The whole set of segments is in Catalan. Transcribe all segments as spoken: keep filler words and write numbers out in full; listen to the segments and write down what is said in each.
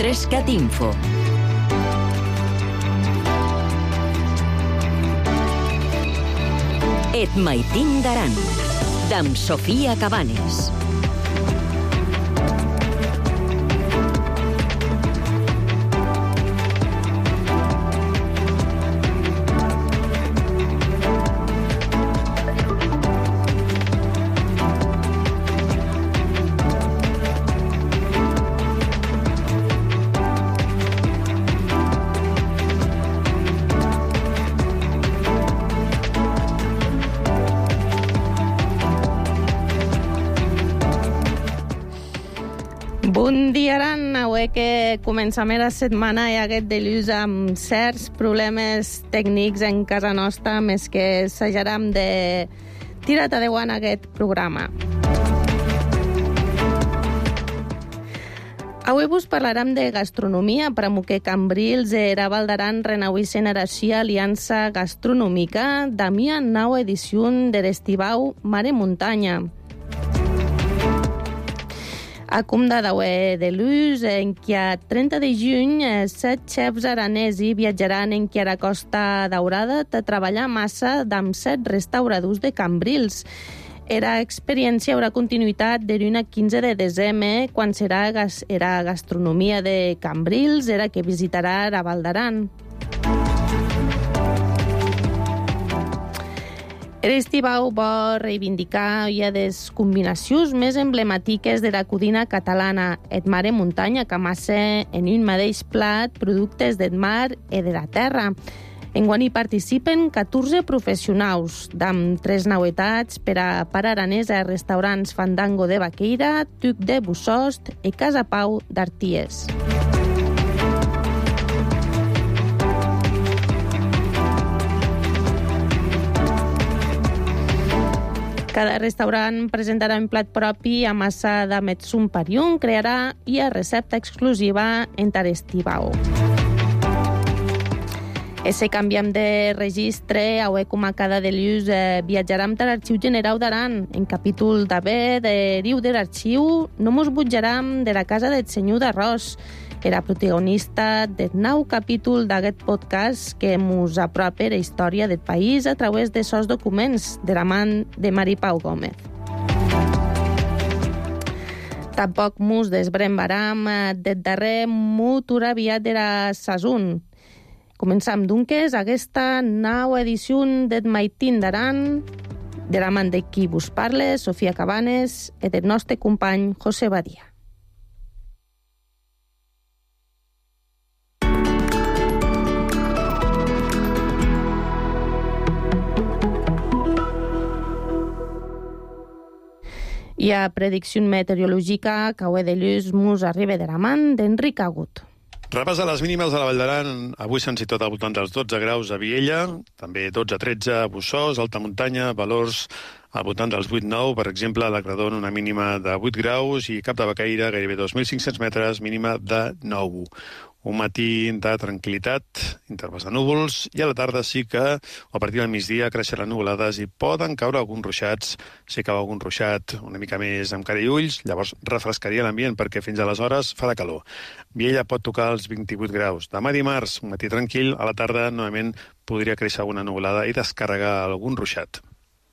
Trescat Info. Et maitin d'aran, d'amb Sofia Cabanes. Bon dia, Aran. Avui que comencem la setmana i aquest dilluns amb certs problemes tècnics en casa nostra, més que assajarem de tirar endavant aquest programa. Avui vos parlarem de gastronomia, per que Cambrils era Val d'Aran renauïssen eracia aliança gastronòmica d'amia nau edició de l'estivau Mare Muntanya. A Comda d'Aué de Luz, en què a trenta de juny, set xefs aranesi viatjaran en què a la Costa Daurada a treballar massa amb set restauradors de Cambrils. Era experiència haurà continuïtat de l'un a quinze de desembre, quan serà la gastronomia de Cambrils, era que visitarà a Val d'Aran. L'estivau vol reivindicar ja les combinacions més emblemàtiques de la cuina catalana, et Mare Muntanya, que amassa en un mateix plat productes del mar i de la terra. Enguany hi participen catorze professionals, amb tres novetats per a part aranesa a restaurants Fandango de Baqueira, Tuc de Bussost i Casa Pau d'Arties. Cada restaurant presentarà un plat propi a massa de Metsum Pariun, crearà i a recepta exclusiva en Tarestivao. E si canviem de registre, avui com a cada dilluns eh, viatjarem a l'Arxiu General d'Aran. En capítol d'haver de riu de l'arxiu, no mos butjarem de la casa del senyor d'Arròs. Era protagonista del nou capítol d'aquest podcast que mos apropa la història del país a través de sos documents de la mà de Mari Pau Gómez. Tampoc mos desbrembaram del darrer motor aviat de la Sasun. Començam, doncs, aquesta nova edició del Maitin d'Aran, de la mà de qui vos parla, Sofia Cabanes, i del nostre company José Badia. Hi ha predicció meteorològica que avui de lluç mos arriba de la mà d'Enric Agut. Repàs a les mínimes de la Vall d'Aran. Avui s'han situat al voltant dels dotze graus a Viella, també dotze a tretze a Bussost, Alta Muntanya, valors al voltant dels vuit nou, per exemple, a la Credon una mínima de vuit graus i Cap de Baqueira gairebé dos mil cinc-cents metres, mínima de nou. Un matí de tranquil·litat, intervals de núvols, i a la tarda sí que, a partir del migdia, creixeran nuvolades i poden caure alguns ruixats. Si cau algun ruixat una mica més amb cara i ulls, llavors refrescaria l'ambient, perquè fins aleshores fa de calor. Viella pot tocar els vint-i-vuit graus. Demà dimarts, un matí tranquil, a la tarda, novament, podria créixer alguna nuvolada i descarregar algun ruixat.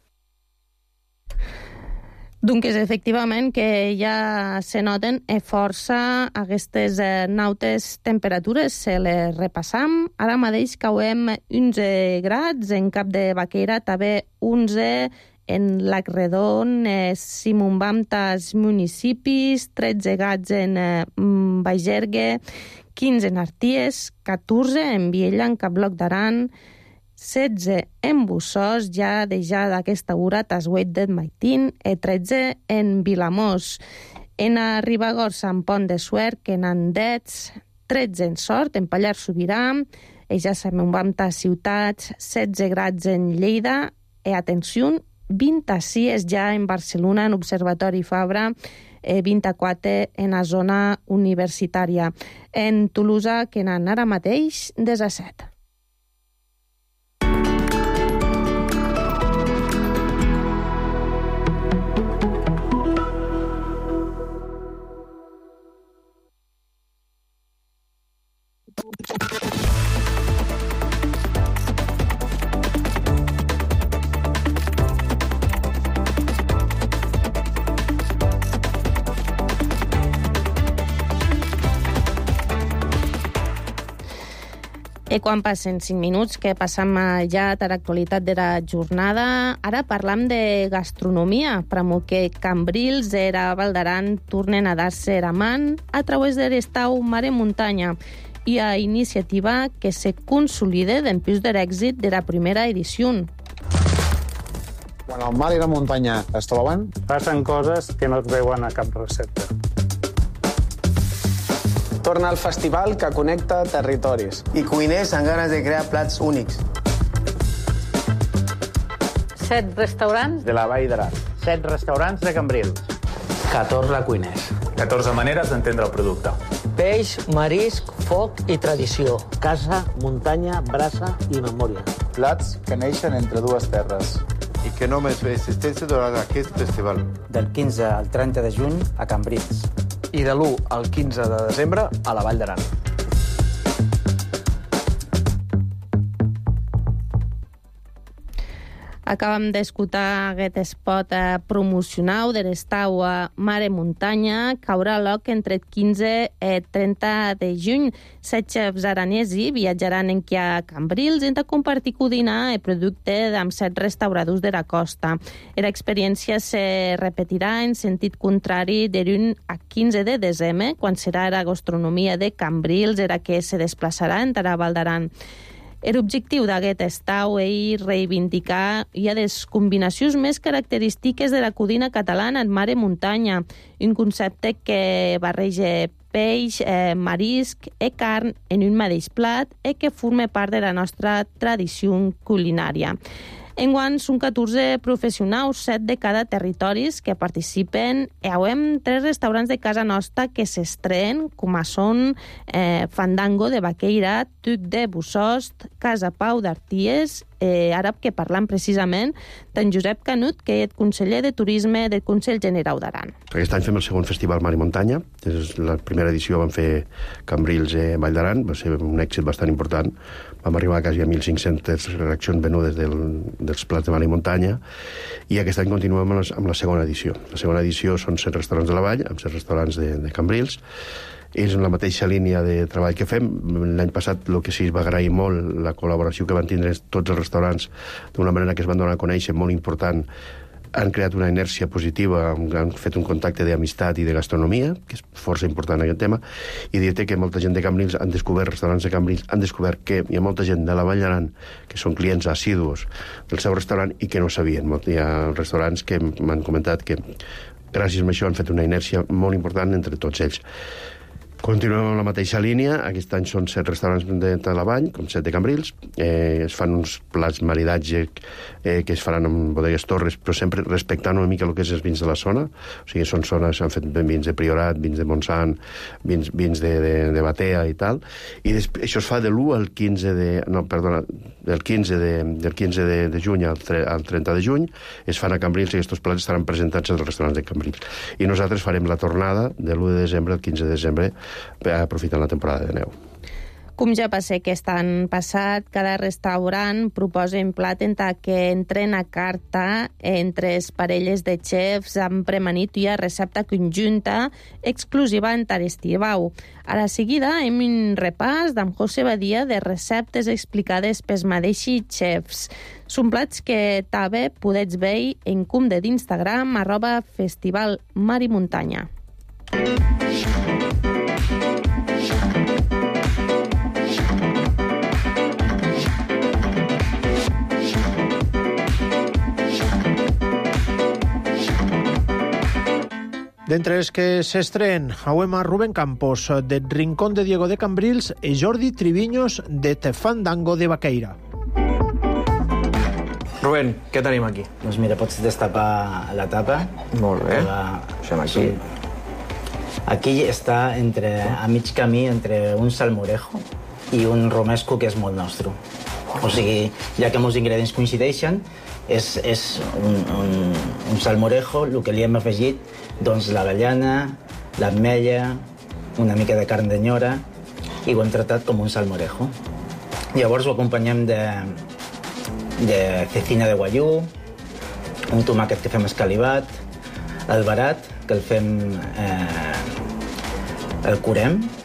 Doncs efectivament que ja se noten força aquestes nautes temperatures, se les repassam. Ara mateix cauem onze grats en Cap de Baqueira, també onze en Lac Redon, eh, Simonbam, tas municipis, tretze grats en eh, Bagergue, quinze en Arties, catorze en Viella, en Capbloc d'Aran, setze en Bussost, ja deixa d'aquesta hora Tashuet del Maitin, i tretze en Vilamós. En a Ribagorça, en Pont de Suert, que en Andets, tretze en Sort, en Pallars Sobirà, i ja sabem, vam a ciutats, setze grads en Lleida, i atenció, vint-i-sis ja en Barcelona, en Observatori Fabra, eh, vint-i-quatre en la zona universitària. En Tolosa, que n'han ara mateix, disset. I quan passen cinc minuts, que passam ja a l'actualitat de la jornada, ara parlam de gastronomia, pramo que Cambrils era Valdaran tornen a dar-se la man a través de l'estau Mare Muntanya i a iniciativa que se consolida d'empús de l'èxit de la primera edició. Quan el mar i la muntanya es troben, passen coses que no es veuen a cap recepta. Torna al festival que connecta territoris. I cuiners amb ganes de crear plats únics. Set restaurants de la Vall d'Aran. Set restaurants de Cambrils. catorze cuiners. catorze maneres d'entendre el producte. Peix, marisc, foc i tradició. Casa, muntanya, brasa i memòria. Plats que neixen entre dues terres. I que només ve existència durant aquest festival. Del quinze al trenta de juny a Cambrils. I de l'u al quinze de desembre a la Vall d'Aran. Acabem d'escoltar aquest spot promocional de l'estau Mare Muntanya, que haurà lloc entre el quinze i trenta de juny. Set xefs aranesi viatjaran en a Cambrils i han de compartir cuina i producte amb set restauradors de la costa. L'experiència se repetirà en sentit contrari de l'u a quinze de desembre, quan serà la gastronomia de Cambrils, era que se desplaçarà entre la Val d'Aran. L'objectiu d'aquest estau és reivindicar ja les combinacions més característiques de la cuina catalana en Mare Muntanya, un concepte que barreja peix, eh, marisc i carn en un mateix plat i que forma part de la nostra tradició culinària. Enguany són catorze professionals, set de cada territori que participen. Hi ha tres restaurants de casa nostra que s'estrenen, com són eh, Fandango de Baqueira, Tuc de Bussost, Casa Pau d'Arties, eh, ara que parlam precisament d'en Josep Canut, que és conseller de Turisme del Consell General d'Aran. Aquest any fem el segon festival Mare Muntanya. Des la primera edició vam fer Cambrils i Vall d'Aran, va ser un èxit bastant important. Vam arribar a quasi a mil cinc-centes reaccions venudes del, dels plats de Mare Muntanya, i aquest any continuem amb la, amb la segona edició. La segona edició són set restaurants de la Vall, amb set restaurants de, de Cambrils. És en la mateixa línia de treball que fem. L'any passat el que sí es va agrair molt, la col·laboració que van tindre tots els restaurants, d'una manera que es van donar a conèixer, molt important. Han creat una inèrcia positiva, han fet un contacte d'amistat i de gastronomia, que és força important aquest tema, i dir-te que molta gent de Cambrils han descobert, restaurants de Cambrils han descobert que hi ha molta gent de la Vall d'Aran que són clients assidus del seu restaurant i que no sabien. Hi ha restaurants que m'han comentat que gràcies a això han fet una inèrcia molt important entre tots ells. Continuem amb la mateixa línia. Aquest any són set restaurants de, de la Vall, com set de Cambrils. Eh, es fan uns plats maridatge eh, que es faran amb bodegues Torres, però sempre respectant una mica el que és els vins de la zona. O sigui, són zones, han fet vins de Priorat, vins de Montsant, vins, vins de, de, de Batea i tal. I després, això es fa de l'u al quinze de... No, perdona, del quinze de, del quinze de, de juny al, tre, al trenta de juny. Es fan a Cambrils i aquests plats estaran presentats als restaurants de Cambrils. I nosaltres farem la tornada de l'u de desembre al quinze de desembre, aprofitant la temporada de neu. Com ja va ser aquest any passat, cada restaurant proposa un plat en què entren a carta entre les parelles de xefs amb premanit i a recepta conjunta exclusiva en l'estiu. A la seguida hem un repàs d'en José Badia de receptes explicades pels mateixos xefs. Són plats que també podets veure en compte d'Instagram arroba festival Mare Muntanya. D'entre els que s'estrenen, auem a Rubén Campos, de Rincón de Diego de Cambrils, i Jordi Triviños, de Fandango de Baqueira. Rubén, què tenim aquí? Doncs mira, pots destapar la tapa. Molt bé. La... Deixem aquí. Sí. Aquí està entre, a mig camí entre un salmorejo i un romesco que és molt nostre. O sigui, ja que molts ingredients coincideixen, és, és un, un, un salmorejo, el que li hem afegit, doncs l'avellana, l'ametlla, una mica de carn d'enyora, i ho hem tratat com un salmorejo. Llavors ho acompanyem de, de cecina de guaiú, un tomàquet que fem escalivat, el barat, que el fem... Eh, el curem,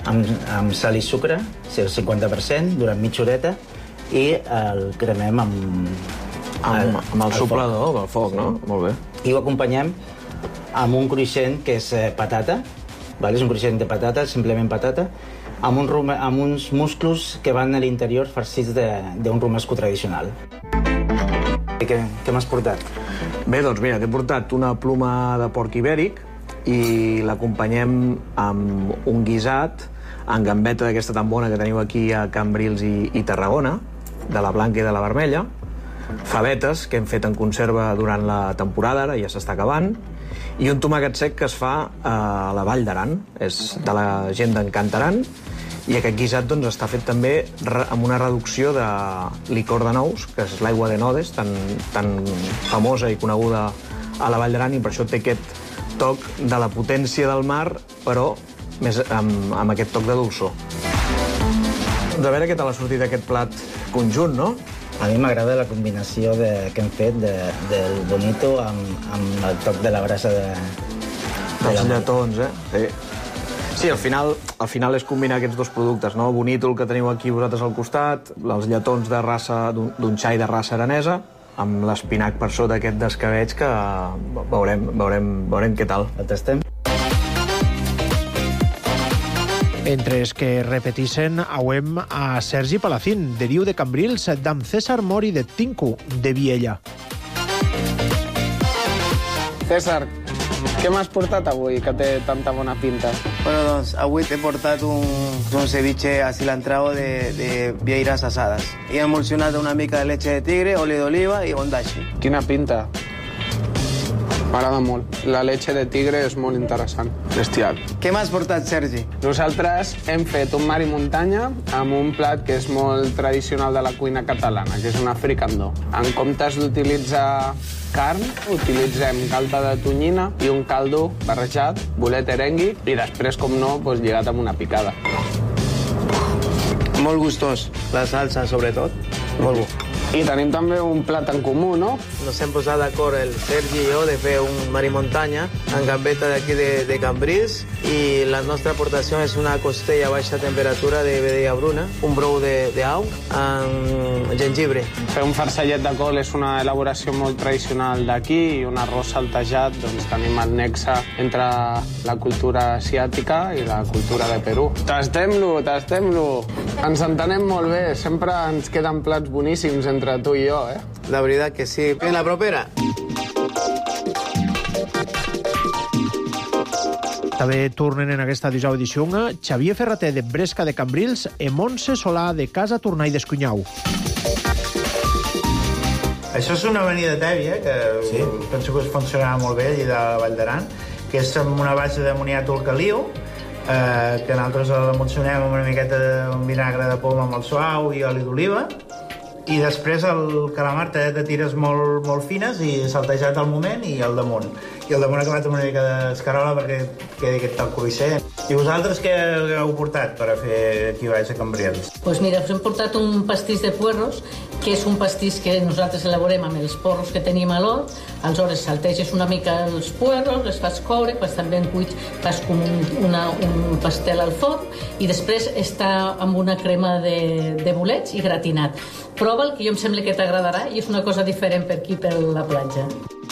amb, amb sal i sucre, el cinquanta per cent, durant mitja horeta, i el cremem amb... Amb, amb el soplador, amb el foc, no? Molt bé. I ho acompanyem amb un cruixent que és patata, vale? És un cruixent de patata, simplement patata, amb, un rum, amb uns musclos que van a l'interior farcits d'un romesco tradicional. I què, què m'has portat? Bé, doncs mira, t'he portat una pluma de porc ibèric i l'acompanyem amb un guisat en gambeta d'aquesta tan bona que teniu aquí a Cambrils i, i Tarragona, de la blanca i de la vermella, favetes que hem fet en conserva durant la temporada, ara ja s'està acabant, i un tomàquet sec que es fa a la Vall d'Aran, és de la gent d'Encantaran, i aquest guisat doncs, està fet també amb una reducció de licor de nous, que és l'aigua de Nodes, tan, tan famosa i coneguda a la Vall d'Aran, i per això té aquest toc de la potència del mar, però més amb, amb aquest toc de dolçor. Doncs a veure què tal ha sortit aquest plat conjunt, no? A mi m'agrada la combinació de, que hem fet de, del bonito amb, amb el toc de la brasa de... Dels de lletons, eh? Sí. Sí, al final, al final és combinar aquests dos productes, no? Bonito, el que teniu aquí vosaltres al costat, els lletons de raça d'un xai de raça aranesa, amb l'espinac per sota aquest d'escabeig, que veurem, veurem, veurem què tal. El tastem. Entre els que repetissen, auem a Sergi Palacín, de Riu de Cambrils, d'en César Mori de Tinku, de Viella. César, què m'has portat avui, que té tanta bona pinta? Bueno, doncs, avui t'he portat un, un ceviche acilantrado de, de vieiras asades. I emulsionat una mica de leche de tigre, oli d'oliva i bondashi. Quina pinta. M'agrada molt. La leche de tigre és molt interessant. Bestial. Què m'has portat, Sergi? Nosaltres hem fet un mar i muntanya amb un plat que és molt tradicional de la cuina catalana, que és una fricandó. En comptes d'utilitzar carn, utilitzem galta de tonyina i un caldo barrejat, bolet erengui, i després, com no, doncs, lligat amb una picada. Molt gustós. La salsa, sobretot. Molt bo. I tenim també un plat en comú, no? Nos hem posat d'acord el Sergi i jo de fer un mar i muntanya en gambeta d'aquí de, de Cambrils, i la nostra aportació és una costella a baixa temperatura de vedella bruna, un brou d'au amb gengibre. Fer un farcellet de col és una elaboració molt tradicional d'aquí, i un arròs saltejat, doncs tenim el nexe entre la cultura asiàtica i la cultura de Perú. Tastem-lo, tastem-lo! Ens entenem molt bé, sempre ens queden plats boníssims entre entre tu i jo, eh? La veritat que sí. En la propera. També tornen en aquesta dijous edició Xavier Ferrater, de Bresca de Cambrils, i Montse Solà, de Casa Tornall d'Escunyau. Això és una avenida tèbia, que sí. Penso que funcionarà molt bé allà de la Vall d'Aran, que és amb una base d'amoniato alcaliu, eh, que nosaltres l'emulsionem amb una miqueta de vinagre de poma molt suau i oli d'oliva, i després el calamar tallat de tires molt, molt fines i saltejat al moment i al damunt. I al damunt acabat amb una mica d'escarola perquè quedi aquest tal cruixent. I vosaltres què heu portat per a fer aquí baix a Cambrils? Pues mira, us hem portat un pastís de puerros, que és un pastís que nosaltres elaborem amb els porros que tenim a l'hort. Aleshores salteges una mica els puerros, els fas coure, quan estan ben cuits fas com un, una, un pastel al forn, i després està amb una crema de, de bolets i gratinat. Prova'l, que jo em sembla que t'agradarà, i és una cosa diferent per aquí, per la platja.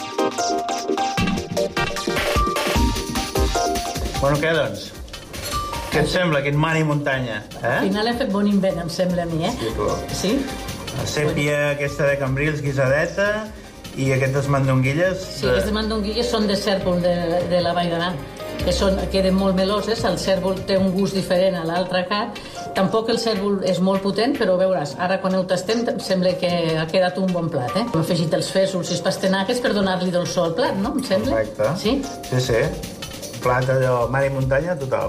Bueno, què, doncs? Què et sembla, aquest mar i muntanya? Eh? Al final hem fet bon invent, em sembla a mi, eh? Sí, però... Sí? La sèpia aquesta de Cambrils, guisadeta, i aquestes mandonguilles... Sí, aquestes mandonguilles són de cèrvol de, de la Vall d'Aran, que són, queden molt meloses. El cèrvol té un gust diferent a l'altra carn. Tampoc el cèrvol és molt potent, però veuràs, ara quan ho tastem sembla que ha quedat un bon plat, eh? Hem afegit els fèsols i els pastanagues per donar-li dolçor al plat, no? Em sembla? Correcte. Sí? Sí, sí. Plat allò, mar i muntanya total.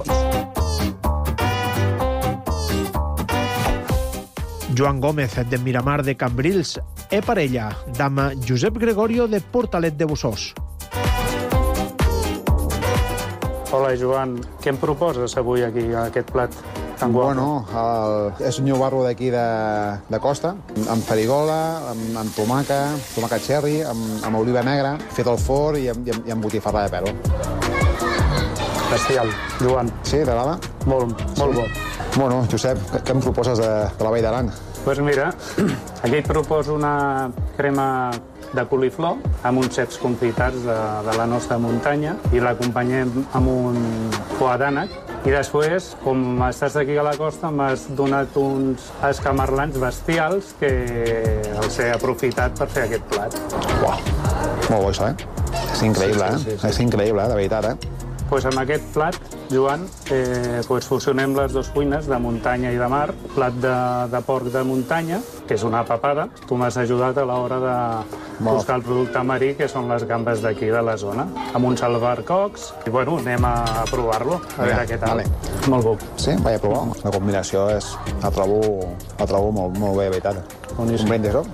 Joan Gómez, de Miramar de Cambrils, e parella d'ama Josep Gregorio, de Portalet de Bussós. Hola, Joan. Què em proposes avui aquí, a aquest plat tan guapo? Bueno, el, és un llobarro d'aquí de, de costa, amb farigola, amb, amb tomaca, tomaca cherry, amb, amb oliva negra, fet al forn i amb, i amb, i amb botifarra de pèl. Bestial. Joan. Sí, t'agrada? molt, molt bo. Bueno, Josep, què em proposes de, de la Vall d'Aran? Doncs pues mira, aquí et proposo una crema de coliflor amb uns ceps confitats de, de la nostra muntanya i l'acompanyem amb un foie d'ànec. I després, com estàs aquí a la costa, m'has donat uns escamarlans bestials que els he aprofitat per fer aquest plat. Uau, molt bo això, eh? És increïble, eh? Sí, sí, sí. És increïble, de veritat, eh? Pues amb aquest plat, Joan, eh, pues fusionem les dues cuines de muntanya i de mar. Plat de, de porc de muntanya, que és una papada. Tu m'has ajudat a l'hora de buscar el producte marí, que són les gambes d'aquí de la zona, amb uns albercocs. I bueno, anem a provar-lo, a veure què tal. Vale. Molt bo. Sí, vaig a provar. La combinació és, la trobo, la trobo molt, molt bé, de veritat. Boníssim. Un brindis, no?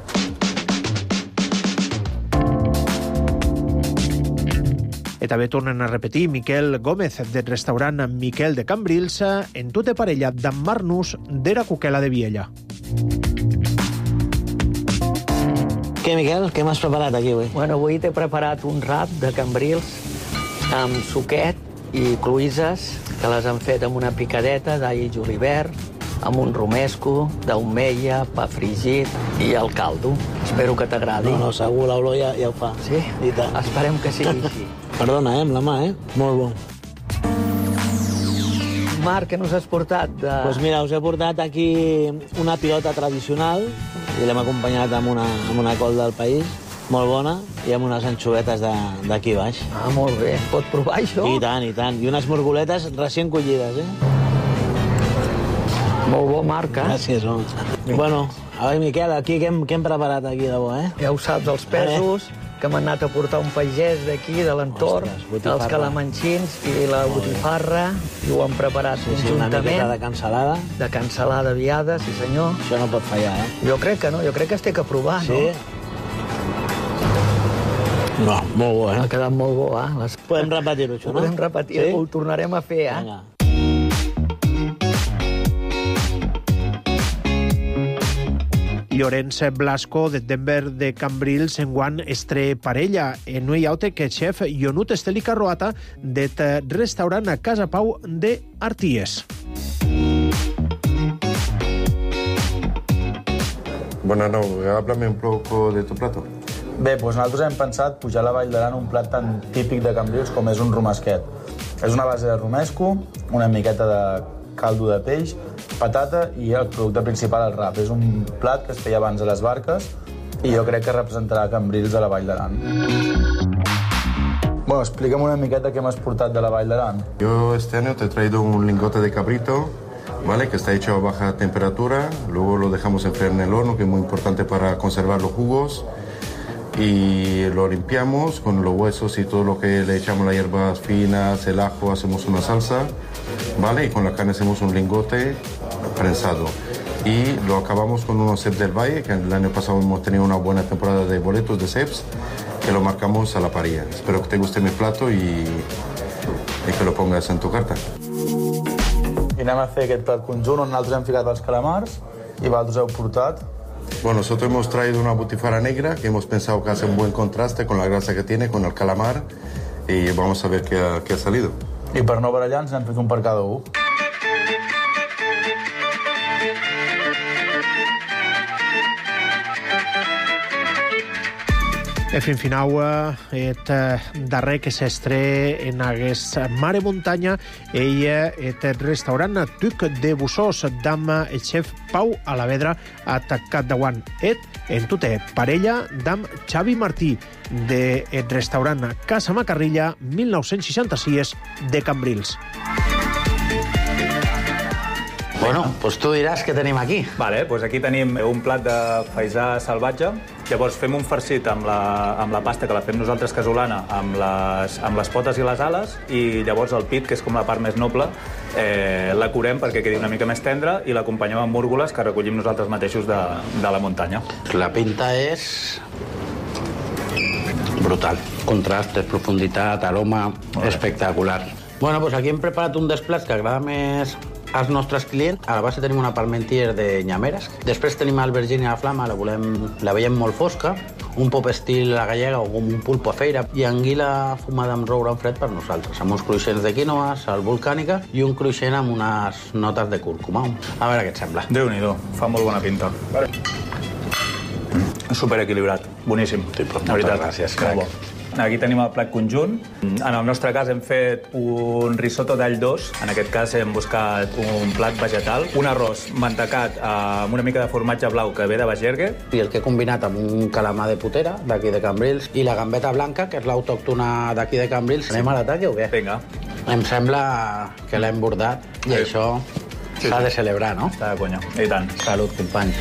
I també tornen a repetir Miquel Gómez, del restaurant Miquel de Cambrils, en tota parella d'en Marnus d'Era Cuquela de Viella. Què, Miquel? Què m'has preparat aquí avui? Bueno, avui t'he preparat un rap de Cambrils amb suquet i cloïsses, que les han fet amb una picadeta d'all i julivert, amb un romesco, d'omeia, pa fregit i el caldo. Espero que t'agradi. No, no, segur, l'olor ja, ja ho fa. Sí? I tant. Esperem que sigui així. Perdona, eh, amb la mà, eh? Molt bo. Marc, què nos has portat? De... Doncs pues mira, us he portat aquí una pilota tradicional i l'hem acompanyat amb una, amb una col del país, molt bona, i amb unes anxovetes d'aquí baix. Ah, molt bé. Pot provar això? I tant, i tant. I unes morgoletes recient collides, eh? Molt bo, Marc, eh? Gràcies, home. Bueno, a veure, Miquel, aquí què hem, què hem preparat aquí de bo, eh? Ja ho saps, els pesos, que m'han anat a portar un pagès d'aquí, de l'entorn, els calamanxins i la botifarra, i ho han preparat sí, sí, conjuntament. Una miqueta de cansalada. De cansalada viada, sí senyor. Això no pot fallar, eh? Jo crec que no, jo crec que es té que provar, sí. no? No, molt bo, eh? Ha quedat molt bo, eh? Les... Podem repetir-ho, això, no? Podem repetir-ho, sí? Ho tornarem a fer, eh? Vinga. Llorenç Blasco, de Denver de Cambrils, enguant estre parella. En no hi ha que xef Ionut Esteli Carroata, de restaurant a Casa Pau de Arties. Bueno, no, háblame un poco de tu plato. Bé, doncs nosaltres hem pensat pujar a la Vall d'Aran un plat tan típic de Cambrils com és un romesquet. És una base de romesco, una miqueta de caldo de peix, patata i el producte principal, el rap. És un plat que es feia abans a les barques i jo crec que representarà Cambrils de la Vall d'Aran. Bueno, explica'm una miqueta què m'has portat de la Vall d'Aran. Yo este año te he traído un lingote de cabrito, ¿vale? Que está hecho a baja temperatura. Luego lo dejamos enfriar en el horno, que es muy importante para conservar los jugos. Y lo limpiamos con los huesos y todo lo que le echamos, las hierbas finas, el ajo, hacemos una salsa, ¿vale? Y con la carne hacemos un lingote prensado. Y lo acabamos con unos ceps del valle, que el año pasado hemos tenido una buena temporada de boletos de ceps, que lo marcamos a la parrilla. Espero que te guste mi plato y, y que lo pongas en tu carta. I anem a fer aquest plat conjunt on nosaltres hem ficat els calamars i vosaltres heu portat. Bueno, nosotros hemos traído una butifarra negra que hemos pensado que hace un buen contraste con la grasa que tiene, con el calamar, y vamos a ver qué ha, qué ha salido. I per no barallar ens n'hem fet un per cada un. E fin finau, et darrer que s'estre en aguest mare muntanya, ella et restaurant Tuc de Bussós, d'am el xef Pau Alavedra a Tacat de Guant. Et en tota parella d'am Xavi Martí, de el restaurant Casa Macarrilla, mil nou-cents seixanta-sis, de Cambrils. Bueno, doncs tu diràs què tenim aquí. Vale, doncs aquí tenim un plat de faisà salvatge. Llavors fem un farcit amb la, amb la pasta que la fem nosaltres casolana, amb les, amb les potes i les ales, i llavors el pit, que és com la part més noble, eh, la curem perquè quedi una mica més tendra i l'acompanyem amb múrgoles que recollim nosaltres mateixos de, de la muntanya. La pinta és brutal. Contrastes, profunditat, aroma, espectacular. Bueno, doncs aquí hem preparat un dels plats que agrada més als nostres clients. A la base tenim una parmentier de nyameres. Després tenim albergínia a la flama, la, volem, la veiem molt fosca, un pop estil a la gallega o com un pulpo a feira, i anguila fumada amb roure en fred per nosaltres, amb uns cruixents de quinoa, sal volcànica i un cruixent amb unes notes de cúrcuma. A veure què et sembla. Déu-n'hi-do, fa molt bona pinta. Super equilibrat, boníssim. Sí, però moltes gràcies, crac. Aquí tenim el plat conjunt. En el nostre cas hem fet un risotto d'all d'os. En aquest cas hem buscat un plat vegetal, un arròs mantecat amb una mica de formatge blau que ve de Bagergue. I el que he combinat amb un calamar de putera, d'aquí de Cambrils, i la gambeta blanca, que és l'autòctona d'aquí de Cambrils. Anem a l'atac o què? Vinga. Em sembla que l'hem bordat i sí. Això s'ha de celebrar, no? Està de conya. I tant. Salut, company.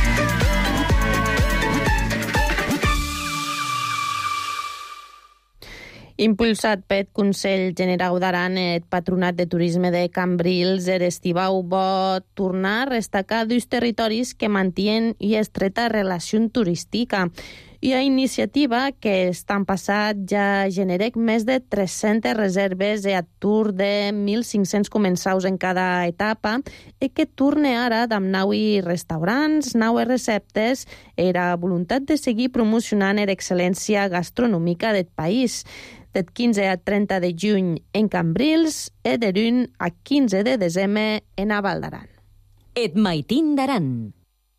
Impulsat pel Consell Generau d'Aran, el Patronat de Turisme de Cambrils, er estivau vol tornar a destacar dos territoris que mantien i estreta relació turística. I a iniciativa que estan passat ja generec més de tres-centes reserves i atur de mil cinc-cents començaus en cada etapa i que torne ara amb naui restaurants, naui receptes, era voluntat de seguir promocionant l'excel·lència gastronòmica del país. Del quinze a trenta de juny en Cambrils i de l'u a quinze de desembre en a Val d'Aran. Et maitin d'Aran.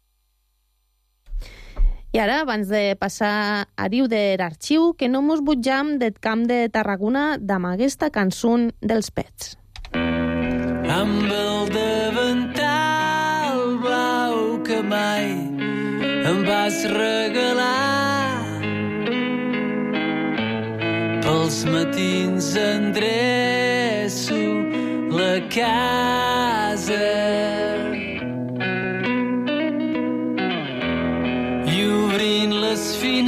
I ara, abans de passar a riu de l'arxiu, que no mos butjam del camp de Tarragona amb aquesta cançó dels Pets. Amb el davantal blau que mai em vas regalar, pels matins endreço la casa i obrint les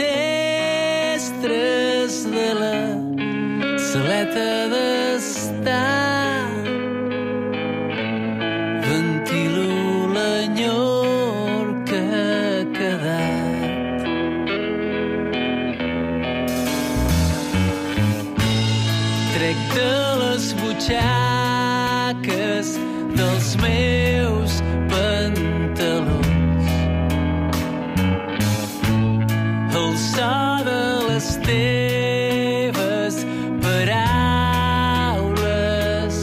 finestres de la saleta d'estar ventilo l'enyor que ha quedat. Trec de les butxaques dels meus pantalons el so de les teves paraules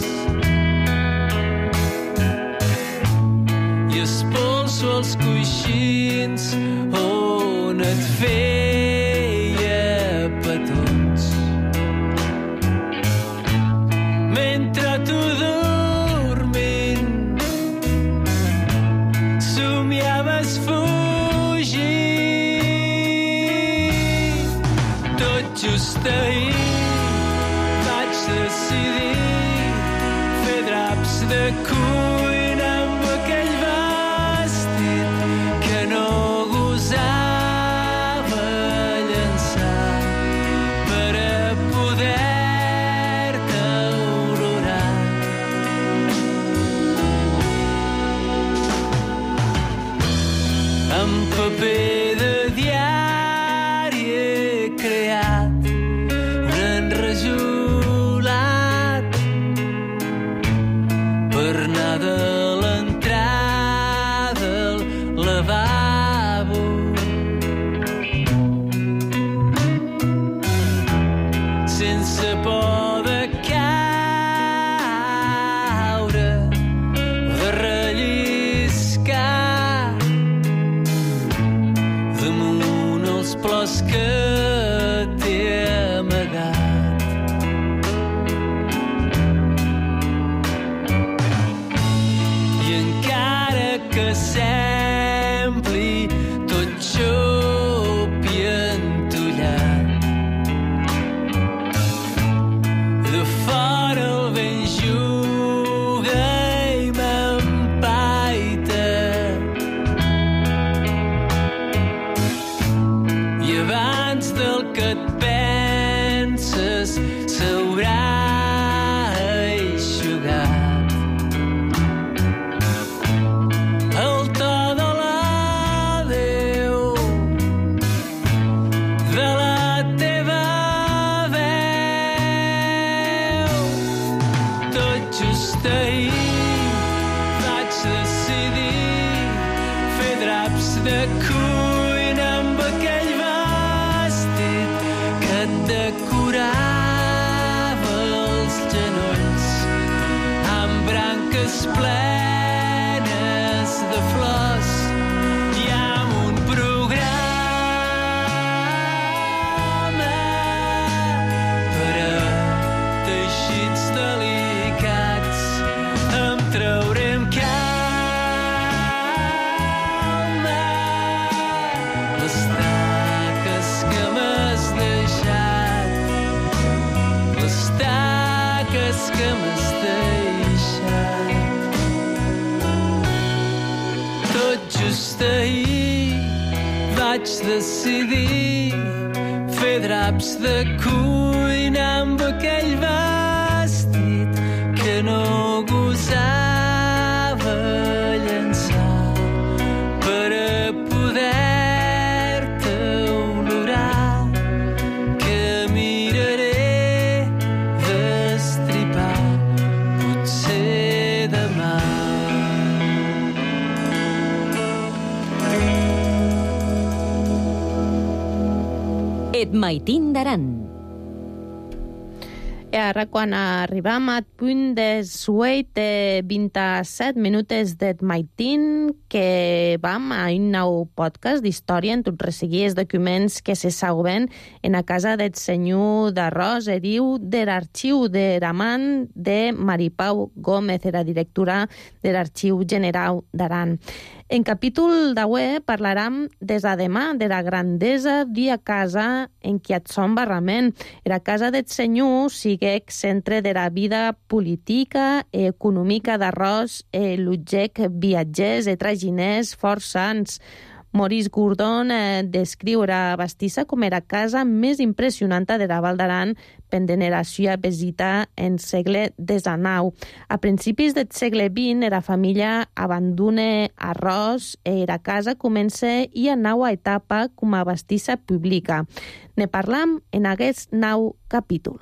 i espolso els coixins on et feia petons. Mentre tu dormint somiaves fugir. Tot just ahir vaig decidir fer draps de cuina amb aquell vestit que no gosava llençar per a poder-te olorar. Amb paper de diari he creat un enrajolat per anar de l'entrada al lavabo. Sense por de caure o de relliscar damunt els plors que t'he amagat. I encara que sembli tot xop i entullat, de fora el vent juga i m'empaita. I abans del que et penses s'haurà eixugat el to de l'adeu de la teva veu. Tot just ahir vaig decidir fer draps de cuina amb aquell vestit és que m'has deixat. Tot just ahir vaig decidir fer draps de cuina amb aquell vestit que no gosava llençar per a poder-te olorar, que miraré d'estripar potser demà. Et maitin d'aran. I ara, quan arribam al punt de sueit de vint-i-set minutes d'Et maitin, que vam a un nou podcast d'història en tots resseguir els documents que se sauven en a casa del senyor d'Arròs, ediu de l'arxiu de Raman de Maripau Gómez, era directora de l'Arxiu General d'Aran. En capítol d'avui parlarem des a demà de la grandesa d'una casa en qui et son barrament. La casa del senyor siguec centre de la vida política i econòmica d'Arròs, e l'objec viatgers i traginers forçants. Maurice Gourdon eh, descriu la bastissa com era casa més impressionant de la Val d'Aran pendent la seva visita en segle desanau. A principis del segle vint, la família abandona Arròs i la casa comença i a nova etapa com a bastissa pública. Ne parlam en aquest nou capítol.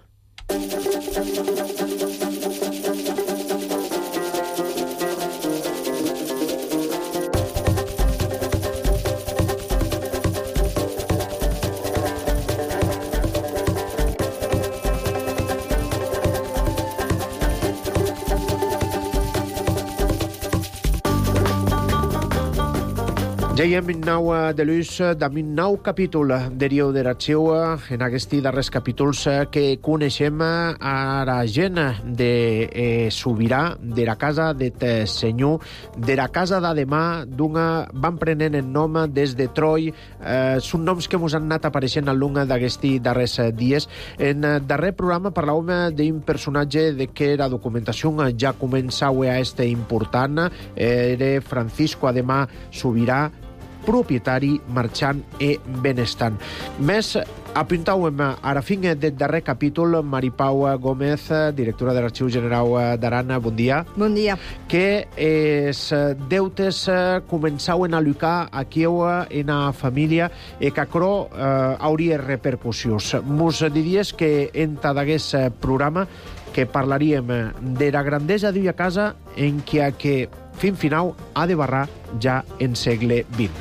Ja hi hem un nou de l'ús d'un nou capítol deriu de l'arxiu en aquests darrers capítols que coneixem a la gent de eh, Sobirà, de la casa de senyor, de la casa de demà, d'una van prenent el nom des de Troi. Eh, són noms que ens han anat apareixent al llarg d'aquests darrers dies. En el darrer programa parlàvem d'un personatge de que la documentació ja començava a ser important. Era Francisco Ademà Sobirà, propietari, marxant i benestant. Més apuntàvem a la fin del darrer capítol Maripau Gómez, directora de l'Arxiu General d'Aran. Bon dia. Bon dia. Que els deutes començaven a lucar aquí en la família i que això eh, hauria repercussions. Mos diries que en d'aquest programa que parlaríem de la grandesa d'una casa en què, que fin final ha de barrar ja en segle vint.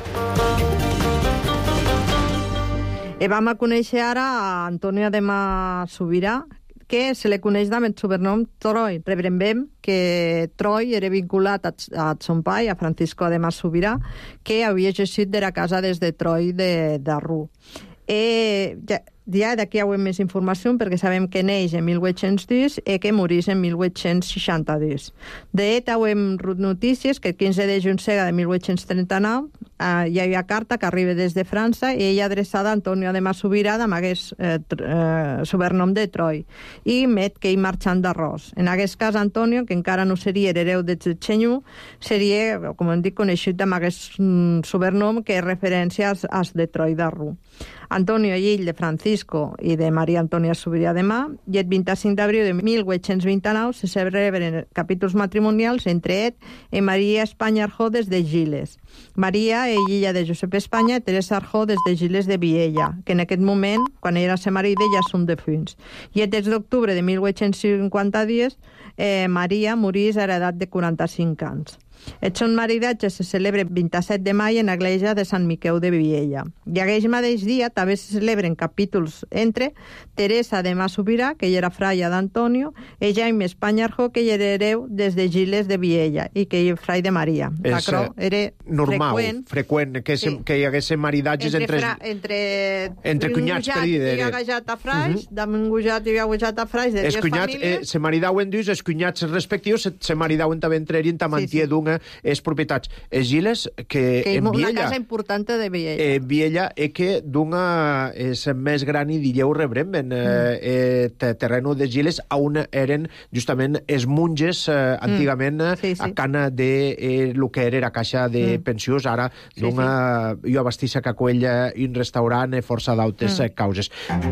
E vam a conèixer ara a Antonio Ademà Sobirà, que se li coneix amb el sobrenom Troi. Rebrembem que Troi era vinculat a, a son pai, a Francisco Ademà Sobirà, que havia exercit de la casa des de Troi de d'Arrú. Eh, ja, ja d'aquí hi ha més informació perquè sabem que neix en mil vuit-cents deu i que morís en mil vuit-cents seixanta-dos. D'et hem rebut notícies que el quinze de juny de mil vuit-cents trenta-nou eh, hi havia carta que arriba des de França i ella adreçada a Antonio Ademà Sobirà amb aquest eh, eh, sobrenom de Troi i met que hi marxant d'Arròs. En aquest cas Antonio, que encara no seria hereu de Txenyu, seria, com hem dit, coneixut amb aquest mm, sobrenom que és referència als, als de Troi d'Arrú. Antonio Llill de Francisco i de Maria Antònia Sobirà Ademà, i el vint-i-cinc d'abril de mil vuit-cents vint-i-nou se celebren capítols matrimonials entre ell i Maria Espanya Arjó des de Giles. Maria és illa de Josep Espanya i Teresa Arjó des de Giles de Viella, que en aquest moment, quan ella era sa marida, ja són defunts. I el tres d'octubre de mil vuit-cents cinquanta-dos, eh, Maria morís a l'edat de quaranta-cinc anys. El seu maridatge se celebra el vint-i-set de maig en l'església de Sant Miqueu de Viella. I aquell mateix dia també se celebren capítols entre Teresa Ademà Sobirà, que ella era fraia d'Antonio, i Jaime Espanya Arjó, que ella era hereu des de Giles de Viella i que ella era frai de Maria. És L'acrò era normal, freqüent, freqüent que, sí. que hi hagués maridatges entre... Entre, entre, entre cunyats, per dir. Entre cunyats i agajat a frais, uh -huh. d'engujat i agajat a frais de dues famílies. Eh, se maridauen dus, els cunyats respectius se, se maridauen també entre ells, mantier sí, sí. d'un les propietats. Es giles que, que en una Viella... casa importante de Viella. Eh, Viella è che d'una és més gran i dilleu rebremben eh, eh, terreno de giles on eren justament els monges eh, antigament mm. sí, sí. a cana de eh, lo que era la caixa de mm. pensions, ara sí, d'una sí. jo abastissa que aquella un restaurant eh, força d'autes mm. causes.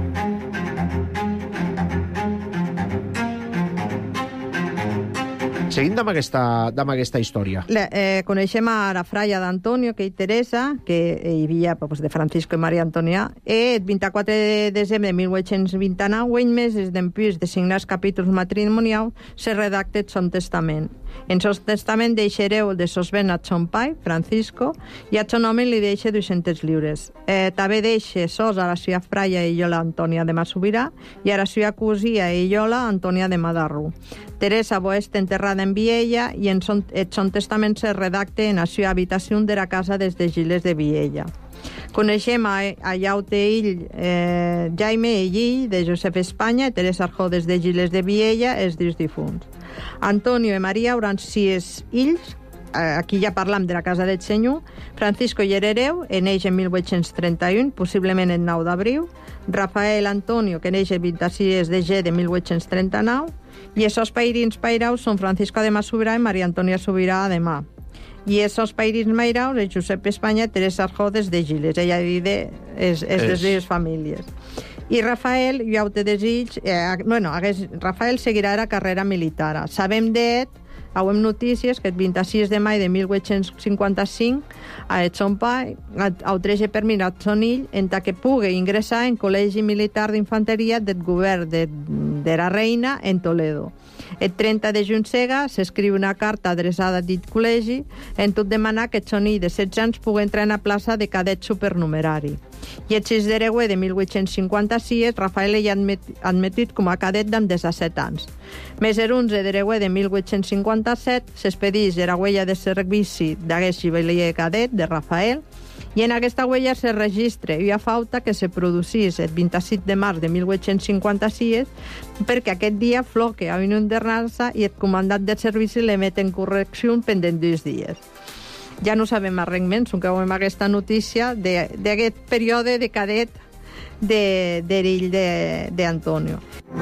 Seguint amb aquesta, amb aquesta història. Le, eh, coneixem a la fraia d'Antonio, que hi Teresa, que hi havia pues, de Francisco i Maria Antònia, i el vint-i-quatre de desembre de mil vuit-cents vint-i-nou, un mes d'empís de signar els capítols matrimonials, se redacta el son testament. En son testament deixareu de sos ben a son pai, Francisco, i a son home li deixa dues-centes lliures. Eh, també deixa sos a la seva fraia i Iola Antònia de Massobirà i a la seva cosia i Iola Antònia de Madarru. Teresa va estar enterrada en Viella i en son, el son testament se redacta en la seva habitació de la casa des de Giles de Viella. Coneixem a, a Llaute Ill, eh, Jaime Ill, de Josep Espanya, i Teresa Arjó des de Giles de Viella, els dos difunts. Antonio i Maria hauran sis ills, aquí ja parlam de la casa del senyor, Francisco Llerereu, que neix en mil vuit-cents trenta-u, possiblement el nou d'abril, Rafael Antonio, que neix el vint-i-sis de gener de mil vuit-cents trenta-nou, i esos pairins pairaus són Francisco de Massobirà i Maria Antònia Sobirà de Mà. I esos pairins mairaus és Josep Espanya i Teresa Arjó des de Giles. Ella diu és de les famílies. I Rafael, jo te desig, eh, bueno, hagués, Rafael seguirà la carrera militar. Sabem d'ell, hauem notícies que el vint-i-sis de maig de mil vuit-cents cinquanta-cinc a son pai autrege per mirar son ill en que pugui ingressar en Col·legi Militar d'Infanteria del govern de, de la Reina en Toledo. El trenta de juny sega s'escriu una carta adreçada a dit col·legi en tot demanar que son ill de setze anys pugui entrar en la plaça de cadet supernumerari. I el sis de gener de mil vuit-cents cinquanta-sis Rafael hi ha admetit com a cadet d'amb disset anys. Més el onze de gener de mil vuit-cents cinquanta-set s'expedeix la huella de servici d'aquest xivalier cadet de Rafael i en aquesta huella se registra i a falta que se produís el vint-i-set de març de mil vuit-cents cinquanta-sis perquè aquest dia floque a inundar-se i el comandant de servici l'emet en correcció pendent dos dies. Ja no sabem res menys, que veiem aquesta notícia d'aquest període de cadet de, de l'Ill d'Antonio.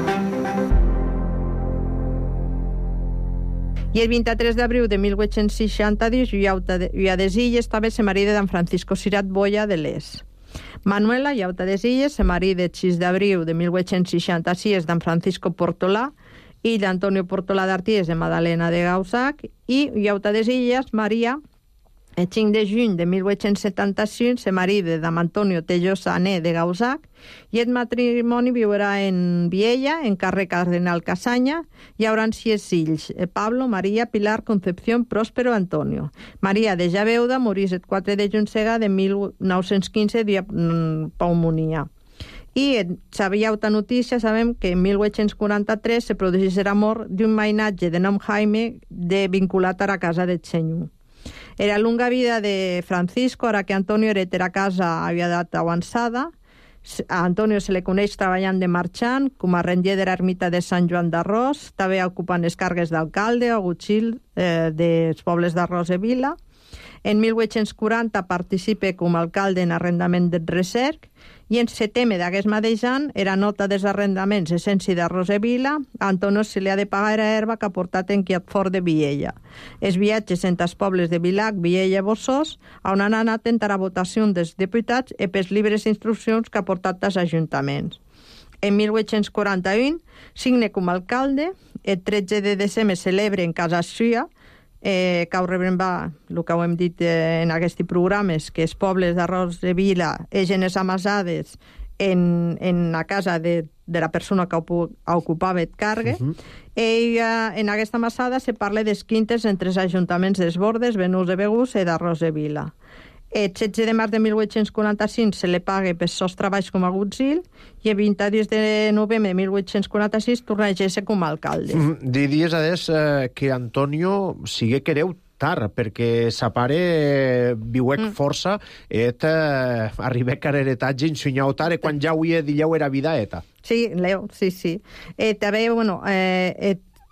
I el vint-i-tres d'abril de mil vuit-cents seixanta-dos, Llauta des Illes també se marida d'en Francisco Cirat Boya de l'Es. Manuela Llauta des Illes se marida el sis d'abril de mil vuit-cents seixanta-sis d'en Francisco Portolà i d'Antonio Portolà d'Arties de Madalena de Gausac i Llauta des Illes, Maria, el cinc de juny de mil vuit-cents setanta-cinc se marida d'en Antonio Tello Sané de Gausac i el matrimoni viurà en Viella, en carrer Cardenal Casanya. Hi haurà sis fills, Pablo, Maria, Pilar, Concepción, Próspero, Antonio. Maria de Javeuda morís el quatre de juny sega de mil nou-cents quinze via pulmonia. I sabia altra notícia, sabem que en mil vuit-cents quaranta-tres se produeix la mort d'un mainatge de nom Jaime de vinculat a la casa del senyor. Era longa vida de Francisco, ara que Antonio hereta la casa havia d'edat avançada. A Antonio se li coneix treballant de marxant, com a ranger de l'ermita de Sant Joan d'Arròs, també ocupant les cargues d'alcalde o gutxil eh, dels pobles d'Arròs i Vila. En mil vuit-cents quaranta participa com a alcalde en arrendament del Recerc i en setembre d'aquest mateix any era nota dels arrendaments essència d'Arròs i Vila. A Antonio se li ha de pagar la herba que ha portat en Quiat Fort de Viella. Els viatges entre els pobles de Vilac, Viella i Bossós, on han anat entre la votació dels diputats i pels llibres d'instruccions que ha portat als ajuntaments. En mil vuit-cents quaranta-u signa com a alcalde, el tretze de desembre celebra en casa seva, Eh, que ho rebremba, el que ho hem dit eh, en aquests programes, que els pobles d'Arròs de Vila egen les amassades en, en la casa de, de la persona que ocupava el cargue. Uh -huh. I eh, en aquesta amassada se parla dels quintes entre els ajuntaments dels Bordes, Benús de Begús i d'Arròs de Vila. El setze de març de mil vuit-cents quaranta-cinc se li paga pels seus treballs com a gutzil i el vint-i-dos de novembre de mil vuit-cents quaranta-sis torna a exercer com a alcalde. Mm, diries, Ades, eh, que Antonio sigue quereu tard, perquè sa pare eh, viuec mm. força et eh, arribec a l'heretatge ensenyau tard, quan ja ho dilleu era vida eta. Sí, Leo, sí, sí. Eh, també, bueno, eh, eh,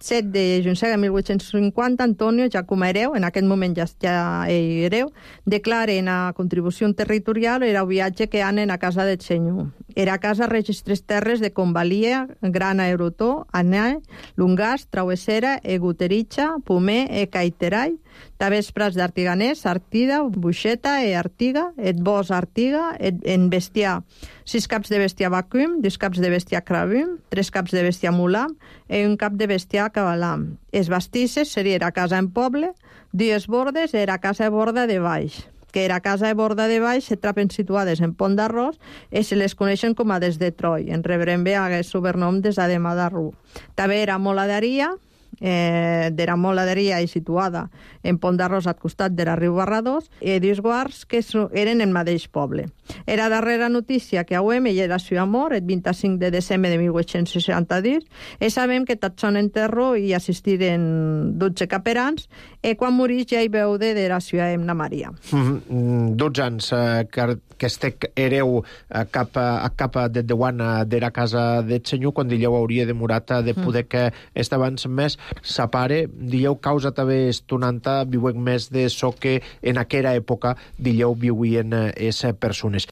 set de juny de mil vuit-cents cinquanta, Antonio, ja com a hereu, en aquest moment ja, ja ell hereu, declara en la contribució territorial era un viatge que anen a casa del senyor. Era a casa registres terres de Convalia, Grana, Eurotó, Anà, Lungàs, Trauessera, Eguteritxa, Pomer, e Caiterai, també els prats d'Artiganès, Artida, Buixeta, e Artiga, et Bos, Artiga, et, en bestiar, sis caps de bestiar vacum, dos caps de bestiar cravum, tres caps de bestiar mulam, i un cap de bestiar cavalam. Es bastisses seria era casa en poble, dues bordes era casa de borda de baix, que era casa de borda de baix, se trapen situades en Pont d'Arròs i se les coneixen com a des de Troi. En rebrem bé aquest sobrenom des de Madarru. També era moladeria, eh, d'era moladeria i situada en Pont d'Arròs al costat de la riu Barradós, i dos guards que eren en mateix poble. Era darrera notícia que auem, ell era Ciutat Mort, el vint-i-cinc de desembre de mil vuit-cents seixanta-dos, i sabem que tots són enterro i assistiren dotze caperans, i quan morís ja hi veu de la Ciutat Emna Maria. Mm-hmm. dotze anys eh, que, que estec hereu eh, cap, a, cap a de Dewan d'era casa del senyor, quan dileu hauria demorat de poder mm. que este abans més s'apare, dileu causa també estonanta, viuec més de so que en aquella època dileu viuien es persones.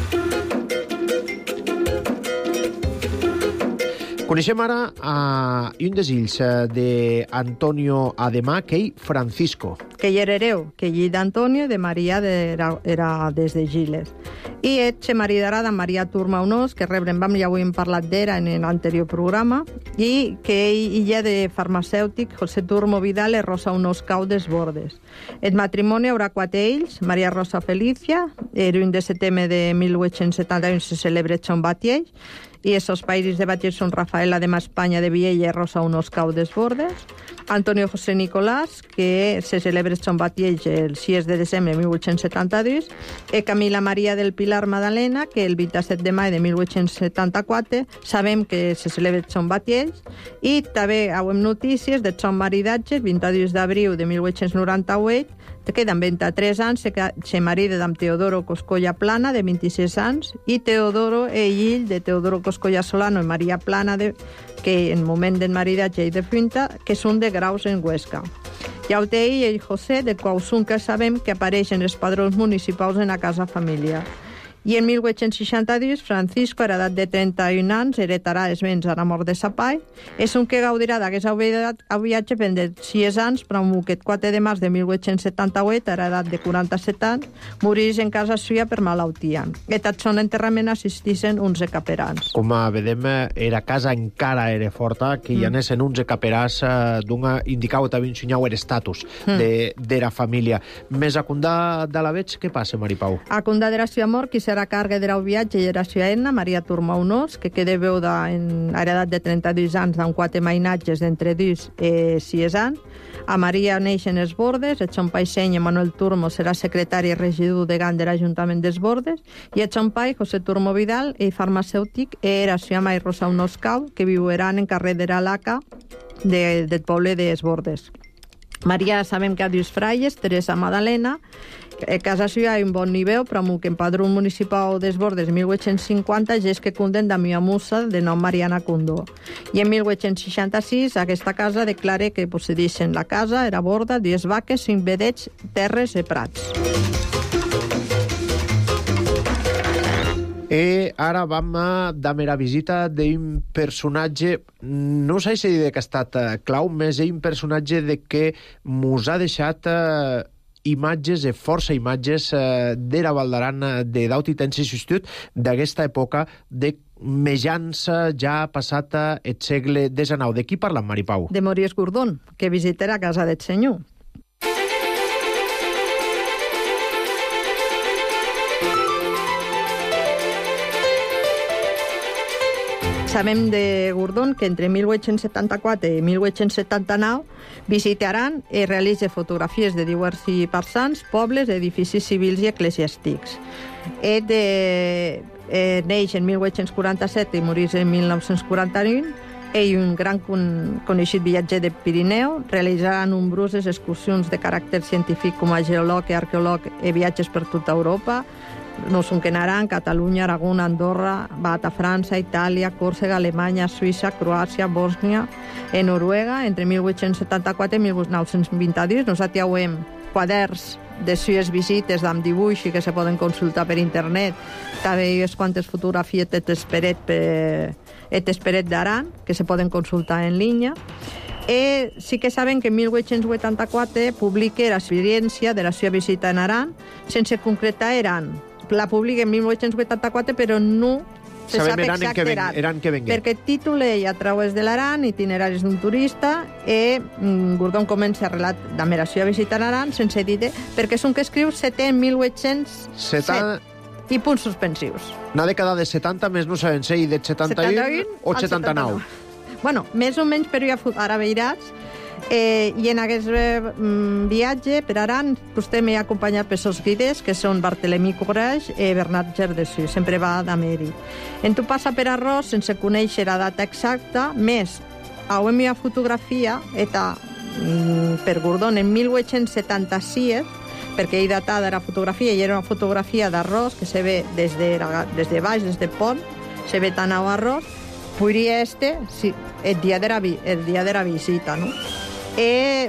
Coneixem ara a un dels ills d'Antonio Ademà, que ell Francisco. Que ell era hereu, que ell d'Antonio de Maria de, era, era des de Giles. I ell se maridarà de Maria Turma Unós, que rebrem, vam, ja avui hem parlat d'era en l'anterior programa, i que ell, ella de farmacèutic, José Turmo Vidal i Rosa Unós Cau des Bordes. El matrimoni haurà quatre ells, Maria Rosa Felicia, el un de setembre de mil vuit-cents setanta-u se celebra Son Batiell, i esos països de Batller són Rafaela de Maspanya de Viella i Rosa Unós Cau des Bordes. Antonio José Nicolás, que se celebra Son Batiell el sis de desembre de mil vuit-cents setanta-dos, i Camila Maria del Pilar Madalena, que el vint-i-set de maig de mil vuit-cents setanta-quatre sabem que se celebra Son Batiell, i també hauem notícies de son maridatge, el vint-i-dos d'abril de mil vuit-cents noranta-vuit, que amb vint-i-tres anys se, se marida amb Teodoro Coscolla Plana, de vint-i-sis anys, i Teodoro e ill de Teodoro Coscolla Solano i Maria Plana, de, que en moment del maridatge i de finta, que són de Graus en Huesca. Ja ho té ell, el José, de Quausun, que sabem que apareixen els padrons municipals en la casa familiar. I en mil vuit-cents seixanta-dos, Francisco, a l'edat de trenta-un anys, heretarà els béns a la mort de sa pai. És un que gaudirà d'aquest viatge pendent sis anys, però aquest quatre de març de mil vuit-cents setanta-vuit, a l'edat de quaranta-set anys, morís en casa suya per malaltia. I tot son enterrament assistixen onze caperans. Com a vedem, era casa encara era forta, que hi anessen onze caperans d'una indicau també ensenyau el estatus de, de la família. Més a Condà de la Veig, què passa, Maripau? A Condà de la Ciutat Mort, qui serà càrrega de la viatge i era Ciutat Etna, Maria Turma Unós, que queda veuda en l'edat de trenta-dos anys amb quatre mainatges d'entre dos i sis anys. A Maria neixen els Bordes, el son pai seny, Manuel Turmo, serà secretari i regidor degant de l'Ajuntament dels Bordes, i el son pai, José Turmo Vidal, i farmacèutic, era Ciutat Mai Rosa Unós Cau, que viuran en carrer de l'Alaca de, del poble dels Bordes. Maria sabem que ha dos fraies, Teresa Madalena, a casa seva hi ha un bon nivell, però amb que empadrón municipal des Bordes en mil vuit-cents cinquanta ja és que cunden de Mia Musa de nom Mariana Condó. I en mil vuit-cents seixanta-sis aquesta casa declara que possedeixen la casa, era borda, dues vaques, cinc vedets, terres i prats. I ara vam a dar la visita d'un personatge, no sé si dir que ha estat clau, més un personatge de que mos ha deixat eh, imatges, e força imatges eh, de la Val d'Aran de daut i tens substitut d'aquesta època de mejança ja passat el segle desenou. De qui parla, Maripau? De Mories Gordón, que visitarà casa del senyor. Sabem de Gordón que entre mil vuit-cents setanta-quatre i mil vuit-cents setanta-nou visitaran i realitza fotografies de diversos parsans, pobles, edificis civils i eclesiàstics. Ell de, eh, neix en mil vuit-cents quaranta-set i morís en mil nou-cents quaranta-u. Ell, un gran con coneixit viatger de Pirineu, realitzarà nombroses excursions de caràcter científic com a geòleg i arqueòleg i viatges per tota Europa. no són que en Aran, Catalunya, Aragó, Andorra, bat a França, Itàlia, Còrsega, Alemanya, Suïssa, Croàcia, Bòsnia, en Noruega, entre mil vuit-cents setanta-quatre i mil nou-cents vint-i-dos. Nosaltres hem quaderns de sues visites amb dibuix i que se poden consultar per internet. També hi ha quantes fotografies et esperet, per, et esperet d'Aran, que se poden consultar en línia. I sí que saben que en mil vuit-cents vuitanta-quatre publica l'experiència de la seva visita en Aran, sense concretar Aran. La publica en mil vuit-cents vuitanta-quatre, però no se Sabem sap exacte Aran. Eran que vengué. Perquè el títol és A través de l'Aran, itineraris d'un turista, i mm, Gordon comença a relat amb la seva visita a Aran, sense dir perquè és un que escriu setè en mil vuit-cents set. I punts suspensius. Una dècada de setanta, més no sabem si de setanta-u o setanta-nou. Bueno, més o menys, però ja ara veuràs. Eh, I en aquest eh, viatge per Aran, vostè m'ha acompanyat per els guides, que són Bartolomé Courage i Bernat Gerdessu, sempre va d'Amèric. En tu passa per arròs sense conèixer la data exacta, més a la meva fotografia, eta mm, per Gordon en mil vuit-cents setanta-sis, perquè hi datada la fotografia, i era una fotografia d'arròs que se ve des de, des de baix, des del pont, se ve tan a arròs, podria este, sí, el dia de la, el dia de la visita, no? I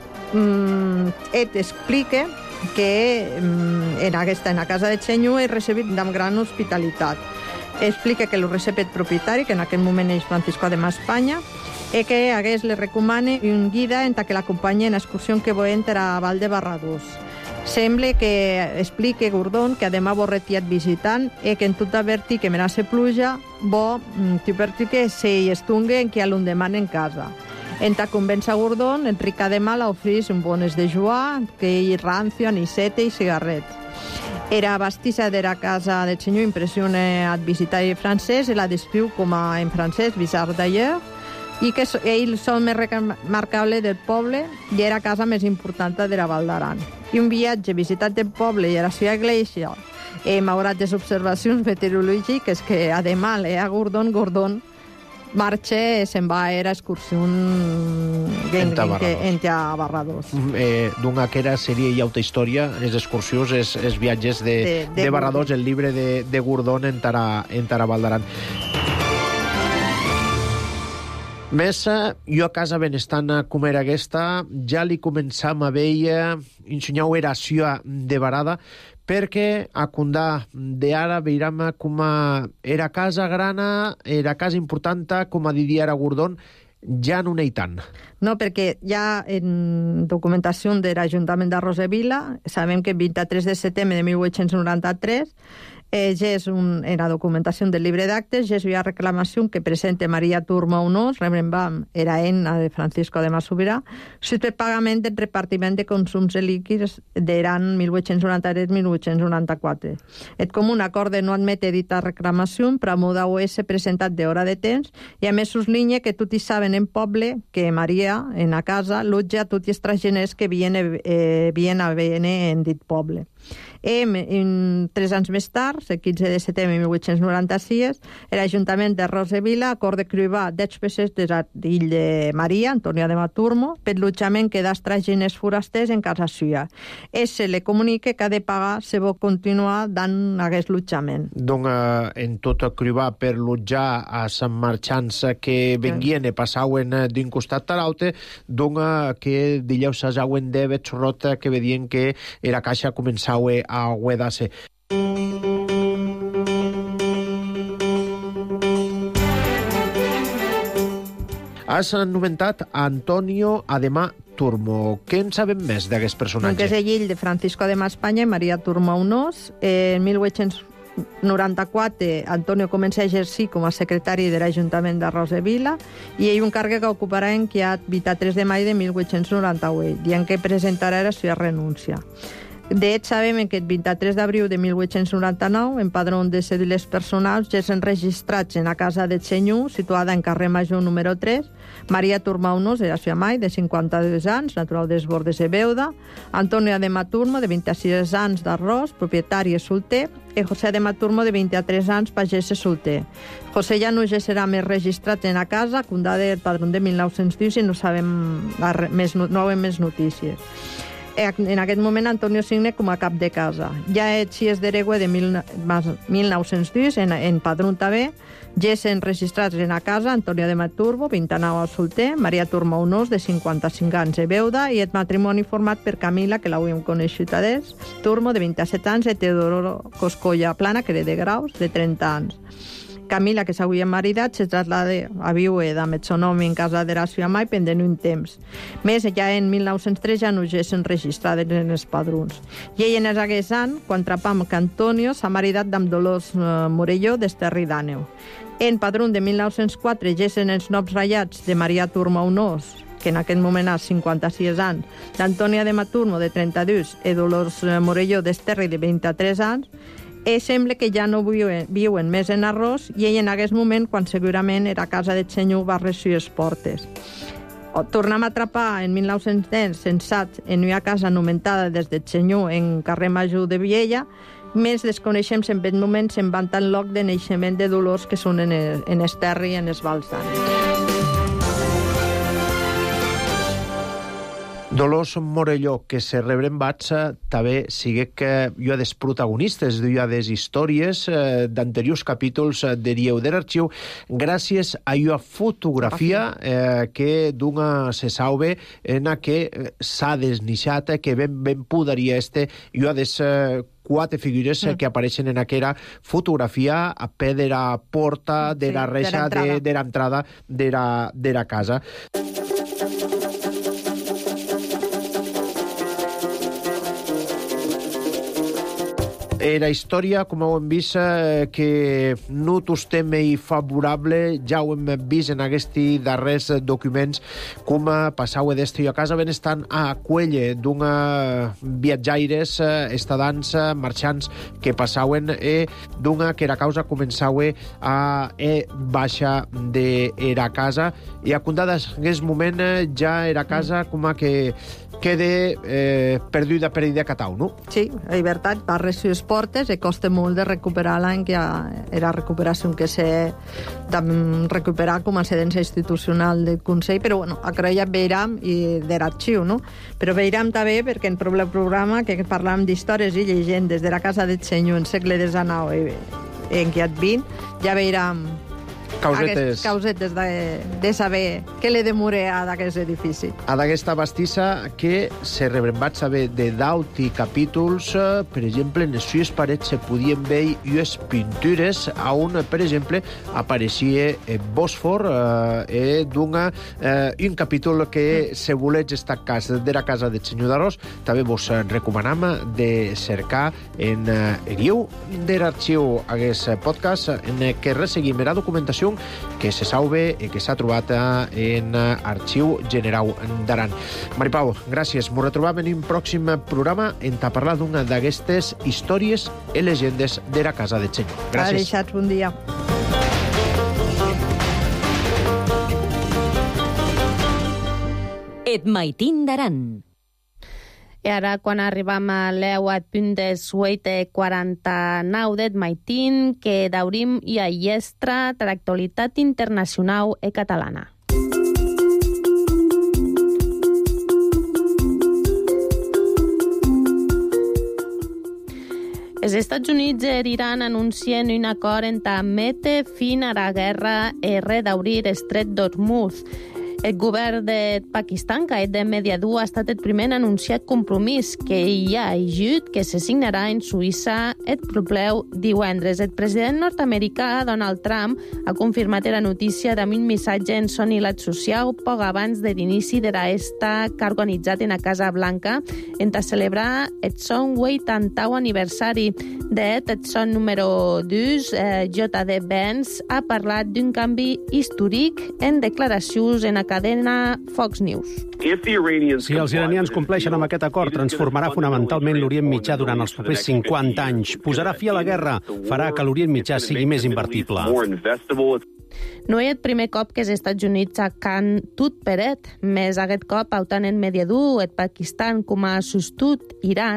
mm, et explica que mm, en, aquesta, en la casa de Senyor he recebit amb gran hospitalitat. Explica que el recep el propietari, que en aquell moment és Francisco de Espanya, i que hagués le recomana un guida en que l'acompanya en l'excursió que volen a Val de Barradús. Sembla que explique Gordon que ademà bo retiat visitant i que en tot avertir que merà ser pluja, bo t'hi que se hi estungue en que a l'endemà en casa. En ta convença Gordon, Enric ademà l'oferís un bones de joar, que hi rancio, anisete i cigarret. Era bastissa de la casa del senyor impressiona al visitari francès i la descriu com a, en francès, bizarre d'ailleurs, i que ell són més remarcable del poble i era casa més important de la Val d'Aran. I un viatge visitat del poble i a la seva església, i malgrat les observacions meteorològiques que, ademà, le a Gordon, Gordon marxa i se'n va a era excursió entre Barradós. Eh, D'una que era sèrie i auta història, les excursions, els, els viatges de, de, de, de Barradós, el llibre de, de Gordon en Tara, en Tara Val d'Aran. Més, jo a casa benestant com era aquesta, ja li començam a veure, ensenyau era ciutat de Barada, perquè a Condà d'ara veiram com era casa grana, era casa important, com a diria ara Gordon, ja no n'hi tant. No, perquè ja en documentació de l'Ajuntament de Rosevila, sabem que el vint-i-tres de setembre de mil vuit-cents noranta-tres, Eh, ja és un, en la documentació del llibre d'actes, ja és una reclamació que presenta Maria Turma Unós, Rebrembam, era ena de Francisco de Masubirà, si per pagament del repartiment de consums líquids d'Aran mil vuit-cents noranta-tres a mil vuit-cents noranta-quatre. Et com un acord de no admetre dita reclamació, Pramuda O S presentat d'hora de temps, i a més suslinya que tot hi saben en poble que Maria, en la casa, lotja tots els estrangers que viene, eh, viene a venir en dit poble. I en, tres anys més tard, el quinze de setembre de mil vuit-cents noranta-sis, l'Ajuntament de Rosevila acorda cribar deu pessetes a l'illa de Maria, Antònia de Maturmo, per l'allotjament que d'estrangers forasters en casa suya. I se li comunica que ha de pagar si vol continuar dant aquest allotjament. Donc, eh, en tot cribar per allotjar a Sant Marxants que venguien i passaven d'un costat a l'altre, donc que dilluns s'ajauen de Betxorrota que vedien que era caixa començava a guedar-se. Has anomentat Antonio Ademà Turmo. Què en sabem més d'aquest personatge? Que és el llill de Francisco de Espanya i Maria Turmo Unós. En mil vuit-cents noranta-quatre, Antonio comença a exercir com a secretari de l'Ajuntament de Rosevila i ell un càrrec que ocuparà en que el vint-i-tres de maig de mil vuit-cents noranta-vuit, dient que presentarà la seva renúncia. De fet, sabem que el vint-i-tres d'abril de mil vuit-cents noranta-nou, en padrón de cèdules personals, ja s'han registrat en la casa del senyor, situada en carrer Major número tres, Maria Turma Unós, era seva mare, de cinquanta-dos anys, natural dels Bordes de Beuda, Antonio de Maturmo, de vint-i-sis anys, d'Arròs, propietari i solter, i José de Maturmo, de vint-i-tres anys, pagès i solter. José ja no ja serà més registrat en la casa, condada del padrón de mil nou-cents deu, i no sabem més, no, no havem més notícies. En aquest moment Antonio signe com a cap de casa. Ja així és d'heregue de mil nou-cents dos, en, en padrón també, Gessen registrats en a casa, Antonio de Maturbo, vint-i-nou anys solter, Maria Turmaunós, de cinquanta-cinc anys, de veuda, i el matrimoni format per Camila, que l'hauríem coneixut adés, Turmo, de vint-i-set anys, i Teodoro Coscolla Plana, que era de Graus, de trenta anys. Camila, que s'havia maridat, se traslada a viure amb el seu nom en casa de la seva mare pendent un temps. Més, ja en mil nou-cents tres ja no gessen registrades en els padrons. I ell en els hagués anys, quan trapam que Antonio s'ha maridat amb Dolors Morelló d'Esterri d'Àneu. En padrón de mil nou-cents quatre gessen els noms ratllats de Maria Turmaunós, que en aquest moment ha cinquanta-sis anys, d'Antònia de Maturmo, de trenta-dos, i Dolors Morelló d'Esterri, de vint-i-tres anys, i sembla que ja no viuen, viuen més en arròs, i ell en aquest moment, quan segurament era a casa de senyor, va reeixir les portes. Tornem a atrapar en mil nou-cents deu, sensat, en una casa anomenada des de senyor en carrer Major de Viella, més desconeixem si en aquest moment se'n van tant lloc de naixement de Dolors que són en, el, en Esterri i en els Vals d'Àneu. Dolors Morelló, que se rebrem batxa, també sigue que jo des protagonistes d'uia des històries eh, d'anteriors capítols eh, de Dieu de l'Arxiu, gràcies a una fotografia eh, que d'una se sauve en a que eh, s'ha desnixat, que ben, ben podaria este, jo des eh, quatre figures mm. que apareixen en aquella fotografia a pe de la porta, de sí, la reixa, de l'entrada de, de, de la casa. Era història, com ho hem vist, eh, que no tostem i favorable, ja ho hem vist en aquests darrers documents, com passau d'estri a casa, ben estan a quelle d'una viatjaires, estadants, marxants que passauen, i d'una que era causa començau a e baixa d'era casa, i a condades en aquest moment ja era casa com a que quede eh, perduda per idea catau, no? Sí, és veritat, va reeixir les portes i costa molt de recuperar-la, en que era recuperació que s'ha de recuperar com a cedència institucional del Consell, però bueno, a creia veurem i de l'arxiu, no? Però veurem també, perquè en el programa que parlàvem d'històries i llegendes de la casa del senyor en segle dinou i en que vint, ja veurem causetes, causetes de, de saber què li demora d'aquest edifici. A d'aquesta bastissa que se rebrembat saber de d'aut i capítols, per exemple, en les sues parets se podien veure unes pintures on, per exemple, apareixia Bòsfor eh, d'un eh, un capítol que, se volets estar a casa de la casa del senyor d'Arròs, també vos recomanam de cercar en el guió de l'arxiu aquest podcast en què resseguim la documentació que se sauve i que s'ha trobat en Arxiu General d'Aran. Maripau, gràcies. M'ho retrobam en un pròxim programa en ta parlar d'una d'aquestes històries i llegendes de la casa de senyor. Gràcies. Deixats, bon dia. Et maitin d'Aran. I ara, quan arribam a l'eu at punt des huit quaranta-nou d'et maitin, que daurim i a iestra de l'actualitat internacional e catalana. Els Estats Units i l'Iran anuncien un acord entre mete fin a la guerra i redaurir l'estret d'Hormuz. El govern de Pakistan, que és de mediador, ha estat el primer en anunciar compromís que hi ha ajut que se signarà en Suïssa el proper divendres. El president nord-americà, Donald Trump, ha confirmat la notícia amb un missatge en son hilat social poc abans de l'inici de l'esta que ha organitzat en la Casa Blanca en celebrar el son vuitantau aniversari de el son número dos. eh, J D Vance ha parlat d'un canvi històric en declaracions en la cadena Fox News. Si els iranians compleixen amb aquest acord, transformarà fonamentalment l'Orient Mitjà durant els propers cinquanta anys. Posarà fi a la guerra, farà que l'Orient Mitjà sigui més invertible. No és el primer cop que els Estats Units sacan tot peret, més aquest cop, autant en mediador, el Pakistan com a sustut Iran,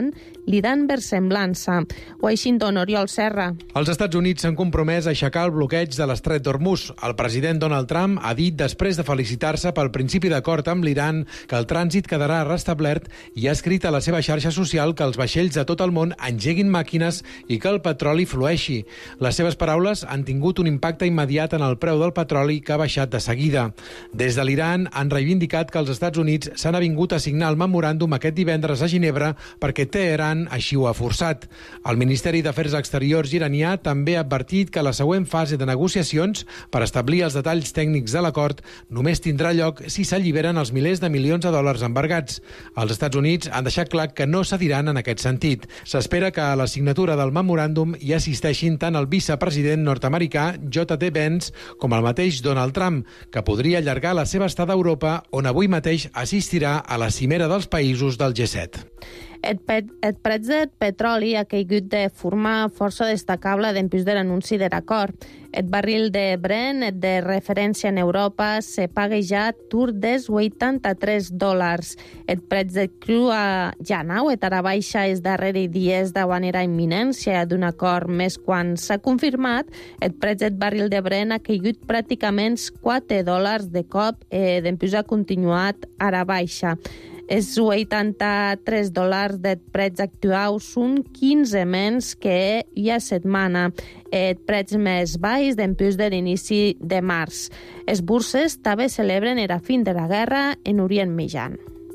li dan versemblança. Washington, Oriol Serra. Els Estats Units s'han compromès a aixecar el bloqueig de l'estret d'Hormuz. El president Donald Trump ha dit, després de felicitar-se pel principi d'acord amb l'Iran, que el trànsit quedarà restablert i ha escrit a la seva xarxa social que els vaixells de tot el món engeguin màquines i que el petroli flueixi. Les seves paraules han tingut un impacte immediat en el preu del petroli, que ha baixat de seguida. Des de l'Iran han reivindicat que els Estats Units s'han avingut a signar el memoràndum aquest divendres a Ginebra perquè Teheran així ho ha forçat. El Ministeri d'Afers Exteriors iranià també ha advertit que la següent fase de negociacions per establir els detalls tècnics de l'acord només tindrà lloc si s'alliberen els milers de milions de dòlars embargats. Els Estats Units han deixat clar que no cediran en aquest sentit. S'espera que a la signatura del memoràndum hi assisteixin tant el vicepresident nord-americà J D Vance com el mateix Donald Trump, que podria allargar la seva estada a Europa, on avui mateix assistirà a la cimera dels països del G set. El, pet, el preu del petroli ha caigut de forma força destacable després de l'anunci de l'acord. El barril de Brent, de referència en Europa, se paga ja tur dels vuitanta-tres dòlars. El preu del cru a ja nau a baixa els darrers dies de manera imminent, si hi ha d'un acord més quan s'ha confirmat. El preu del barril de Brent ha caigut pràcticament quatre dòlars de cop, eh, després ha continuat a la baixa. Els vuitanta-tres dòlars de preu actual són quinze menys que hi ha setmana, el preu més baix després de l'inici de març. Les borses també celebren la fi de la guerra en Orient Mitjà.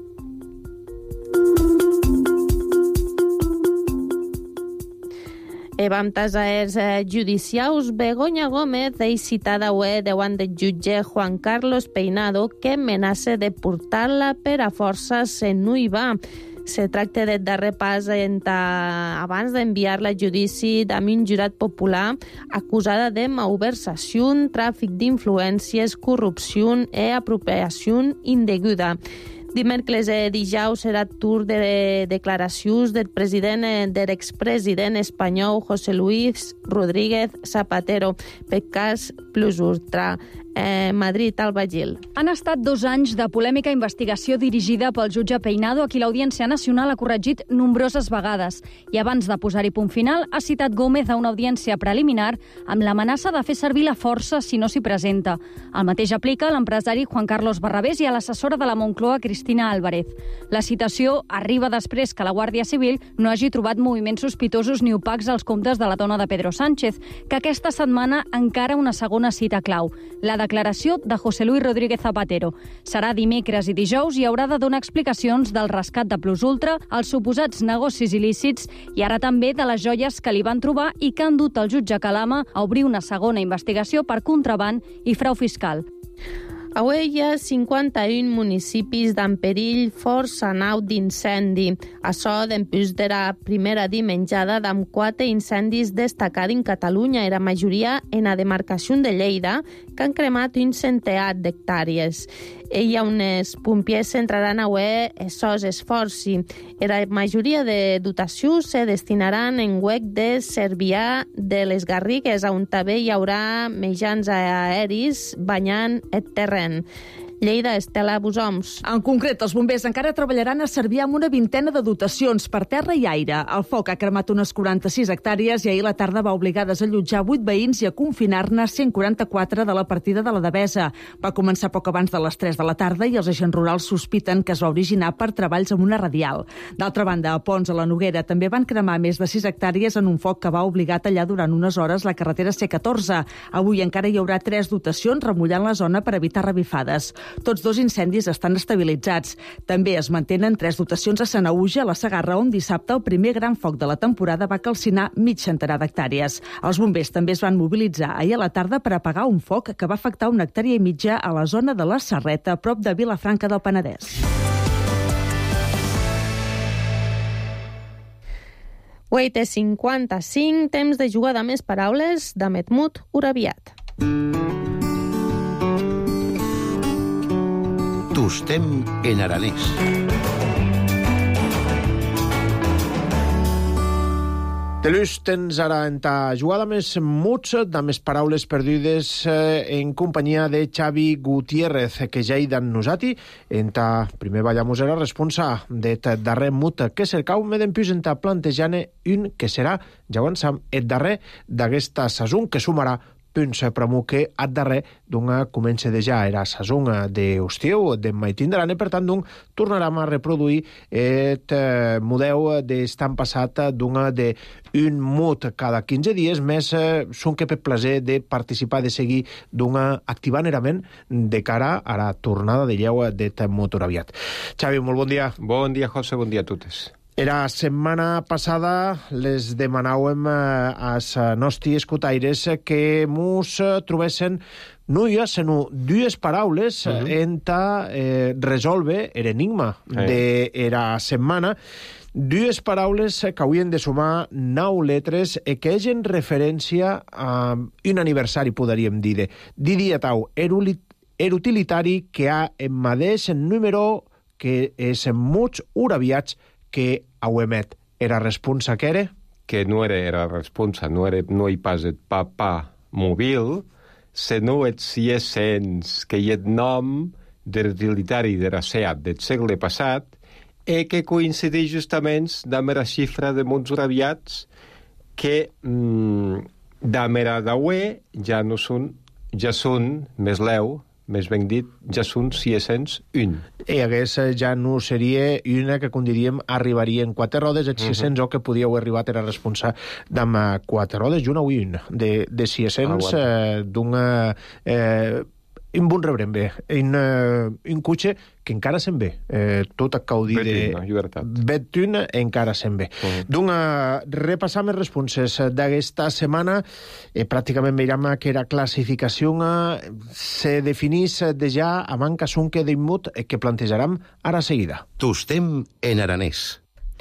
E vam tasar els judicials. Begoña Gómez és citada avui davant del jutge Juan Carlos Peinado, que amenaça de portar-la per a força si no hi va. Se tracta del darrer pas abans d'enviar-la a judici amb un jurat popular acusada de malversació, tràfic d'influències, corrupció i apropiació indeguda. Dimecres i dijous serà tur de declaracions del president, de l'expresident espanyol José Luis Rodríguez Zapatero, per cas Plus Ultra. Eh, Madrid, Alba Gil. Han estat dos anys de polèmica investigació dirigida pel jutge Peinado, a qui l'Audiència Nacional ha corregit nombroses vegades. I abans de posar-hi punt final, ha citat Gómez a una audiència preliminar amb l'amenaça de fer servir la força si no s'hi presenta. El mateix aplica a l'empresari Juan Carlos Barrabés i a l'assessora de la Moncloa, Cristina Álvarez. La citació arriba després que la Guàrdia Civil no hagi trobat moviments sospitosos ni opacs als comptes de la dona de Pedro Sánchez, que aquesta setmana encara una segona cita clau, la declaració de José Luis Rodríguez Zapatero. Serà dimecres i dijous i haurà de donar explicacions del rescat de Plus Ultra, els suposats negocis il·lícits i ara també de les joies que li van trobar i que han dut el jutge Calama a obrir una segona investigació per contraban i frau fiscal. Avui hi ha cinquanta-un municipis en perill força nau d'incendi. Això després de la primera dimenjada amb quatre incendis destacats en Catalunya, i la majoria en la demarcació de Lleida, que han cremat un centenar d'hectàrees. Hi ha uns pompiers centraran avui aquests esforços. La majoria de dotacions se destinaran en huec de Cervià de les Garrigues, on també hi haurà mitjans aeris banyant el terreny. Lleida, Estela Busoms. En concret, els bombers encara treballaran a Cervià amb una vintena de dotacions per terra i aire. El foc ha cremat unes quaranta-sis hectàrees i ahir la tarda va obligar a desallotjar vuit veïns i a confinar-ne cent quaranta-quatre de la partida de la Devesa. Va començar poc abans de les tres de la tarda i els agents rurals sospiten que es va originar per treballs amb una radial. D'altra banda, a Pons, a la Noguera, també van cremar més de sis hectàrees en un foc que va obligar a tallar durant unes hores la carretera C catorze. Avui encara hi haurà tres dotacions remullant la zona per evitar revifades. Tots dos incendis estan estabilitzats. També es mantenen tres dotacions a Sanaüja, a la Segarra, on dissabte el primer gran foc de la temporada va calcinar mig centenar d'hectàrees. Els bombers també es van mobilitzar ahir a la tarda per apagar un foc que va afectar una hectàrea i mitja a la zona de la Serreta, a prop de Vilafranca del Penedès. vuit i cinquanta-cinc, temps de jugar de més paraules de Mehmood Urabiat. Tustem en aranès. De l'ús tens ara en ta jugada més muts, de més paraules perdudes en companyia de Xavi Gutiérrez, que ja hi dan nosati. En ta primer ballamos era responsa de darrer mut que cercau, me d'empús en ta plantejant un que serà, ja ho ensam, el darrer d'aquesta sason que sumarà punts per que at darrer d'una comença de ja era sason d'estiu de mai tindran i per tant d'un tornarem a reproduir et eh, model d'estan passat d'una de un mut cada quinze dies més eh, són que per plaer de participar de seguir d'una activanerament de cara a la tornada de lleu d'et motor aviat. Xavi, molt bon dia. Bon dia, José, bon dia a totes. Era setmana passada les demanàvem als nostres escutaires que mos trobessin no hi ha sinó dues paraules uh -huh. en ta eh, resolve l'enigma eh. de la setmana. Dues paraules que haurien de sumar nou letres i que hagin referència a un aniversari, podríem dir. Diria tau, er utilitari que ha en mateix número que és en muts uraviats que ho emet. Era responsa que era? Que no era, era responsa, no, era, no hi pas et papa mobil, sinó et siesens, que hi et nom de l'utilitari de la SEAT del segle passat i que coincideix justament amb la xifra de munts uraviats que mm, amb la d'avui ja no són, ja són més leu, més ben dit, ja són sis-cents un. I aquesta ja no seria una que, com diríem, arribaria en quatre rodes, els sis-cents uh -huh. o que podíeu arribar a responsar d'amb quatre rodes, i una o un, de, de sis-cents eh, d'una... Eh, un bon rebrem bé, un, uh, un cotxe que encara se'n ve, eh, tot a caudir de... Betuna, encara se'n ve. Uh -huh. Doncs uh, repassam les responses d'aquesta setmana, eh, pràcticament veiem que la classificació uh, se definís de ja a manca sonque d'imut eh, que plantejarem ara seguida. Tostem en aranès.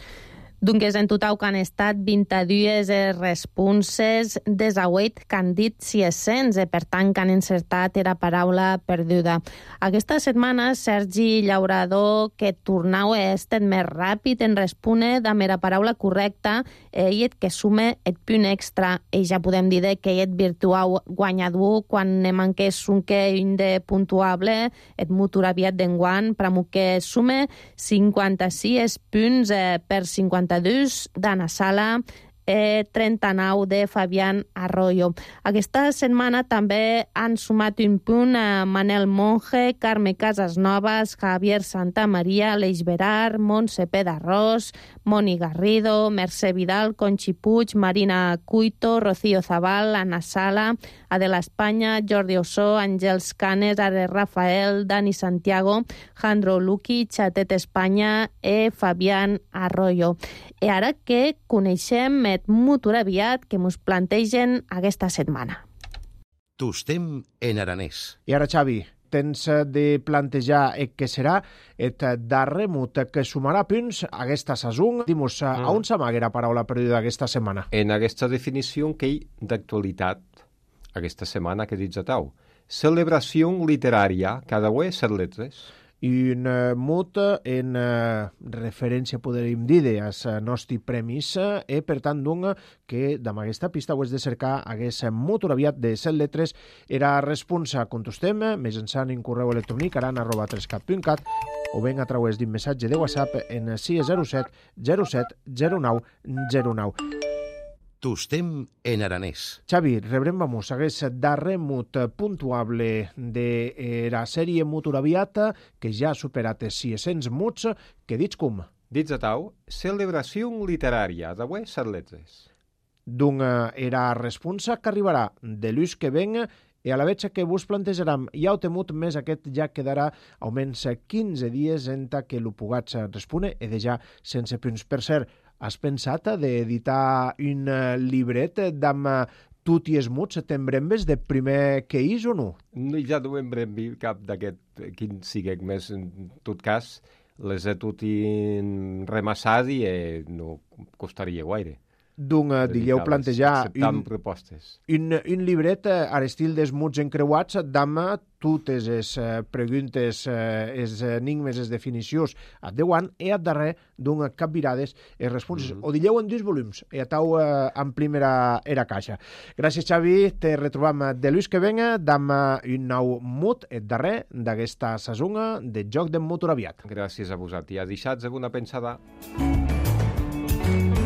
Doncs en total que han estat vint-i-dues responses desauet que han dit sis-cents, i per tant que han encertat la paraula perduda. Aquesta setmana Sergi Llaurador, que tornau a estar més ràpid en respondre amb la paraula correcta, i et que sume el punt extra, i ja podem dir que et virtuau guanyador quan ne manqués un que un de puntuable, et motor aviat d'enguant, per que sume cinquanta-sis punts per cinquanta d'Anna Sala, eh, trenta-nou de Fabián Arroyo. Aquesta setmana també han sumat un punt a Manel Monge, Carme Casasnovas, Javier Santamaria, Aleix Berard, Montse Pedarrós, Moni Garrido, Mercè Vidal, Conchi Puig, Marina Cuito, Rocío Zabal, Ana Sala, Adela Espanya, Jordi Ossó, Àngels Canes, Are Rafael, Dani Santiago, Jandro Luqui, Chatet Espanya i Fabián Arroyo. I ara que coneixem el motor aviat que ens plantegen aquesta setmana. Tostem en aranès. I ara, Xavi, tens de plantejar el que serà el darrer mut que sumarà punts a aquesta sason. Dimos, mm. a on s'amaga la paraula perduda aquesta setmana? En aquesta definició que hi d'actualitat, aquesta setmana que dius a tau. Celebració literària, cada dia set letres. I un uh, mut en uh, referència, podríem dir, als uh, nostres premis, i per tant, doncs, que amb aquesta pista ho has de cercar hagués motor aviat de set letres. Era responsa, contestem, més ençant en correu electrònic aran arroba trescat punt cat o ben a través d'un missatge de WhatsApp en sis zero set zero set zero nou zero nou. Tostem en aranès. Xavi, rebrem vamos hagués darrer mut puntuable de la sèrie motor aviat que ja ha superat sis-cents muts, que dits com? Dits a tau, celebració literària, d'avui set letres. Doncs era responsa que arribarà de l'ús que ven i a la veig que vos plantejarem ja ho temut més aquest ja quedarà almenys quinze dies en que lo pugats respondre i de ja sense punts. Per cert, has pensat d'editar un llibret d'amb tot i els muts? T'embrembes de primer que és o no? No, ja no m'embrembi cap d'aquest, quin sigui més. En tot cas, les he tot remassat i eh, no costaria gaire. d'un dilleu plantejar acceptant propostes. Un, un llibret a l'estil dels muts encreuats damb totes les preguntes, els enigmes, les definicions a deuant e a darrer d'un capvirades els responses. O dilleu en dos volums e atau amplim era, era caixa. Gràcies, Xavi. Te retrobam de l'ús que venga damb un nou mut et darrer d'aquesta sasonga de Joc d'en Motor aviat. Gràcies a vosaltres. I a deixats alguna pensada.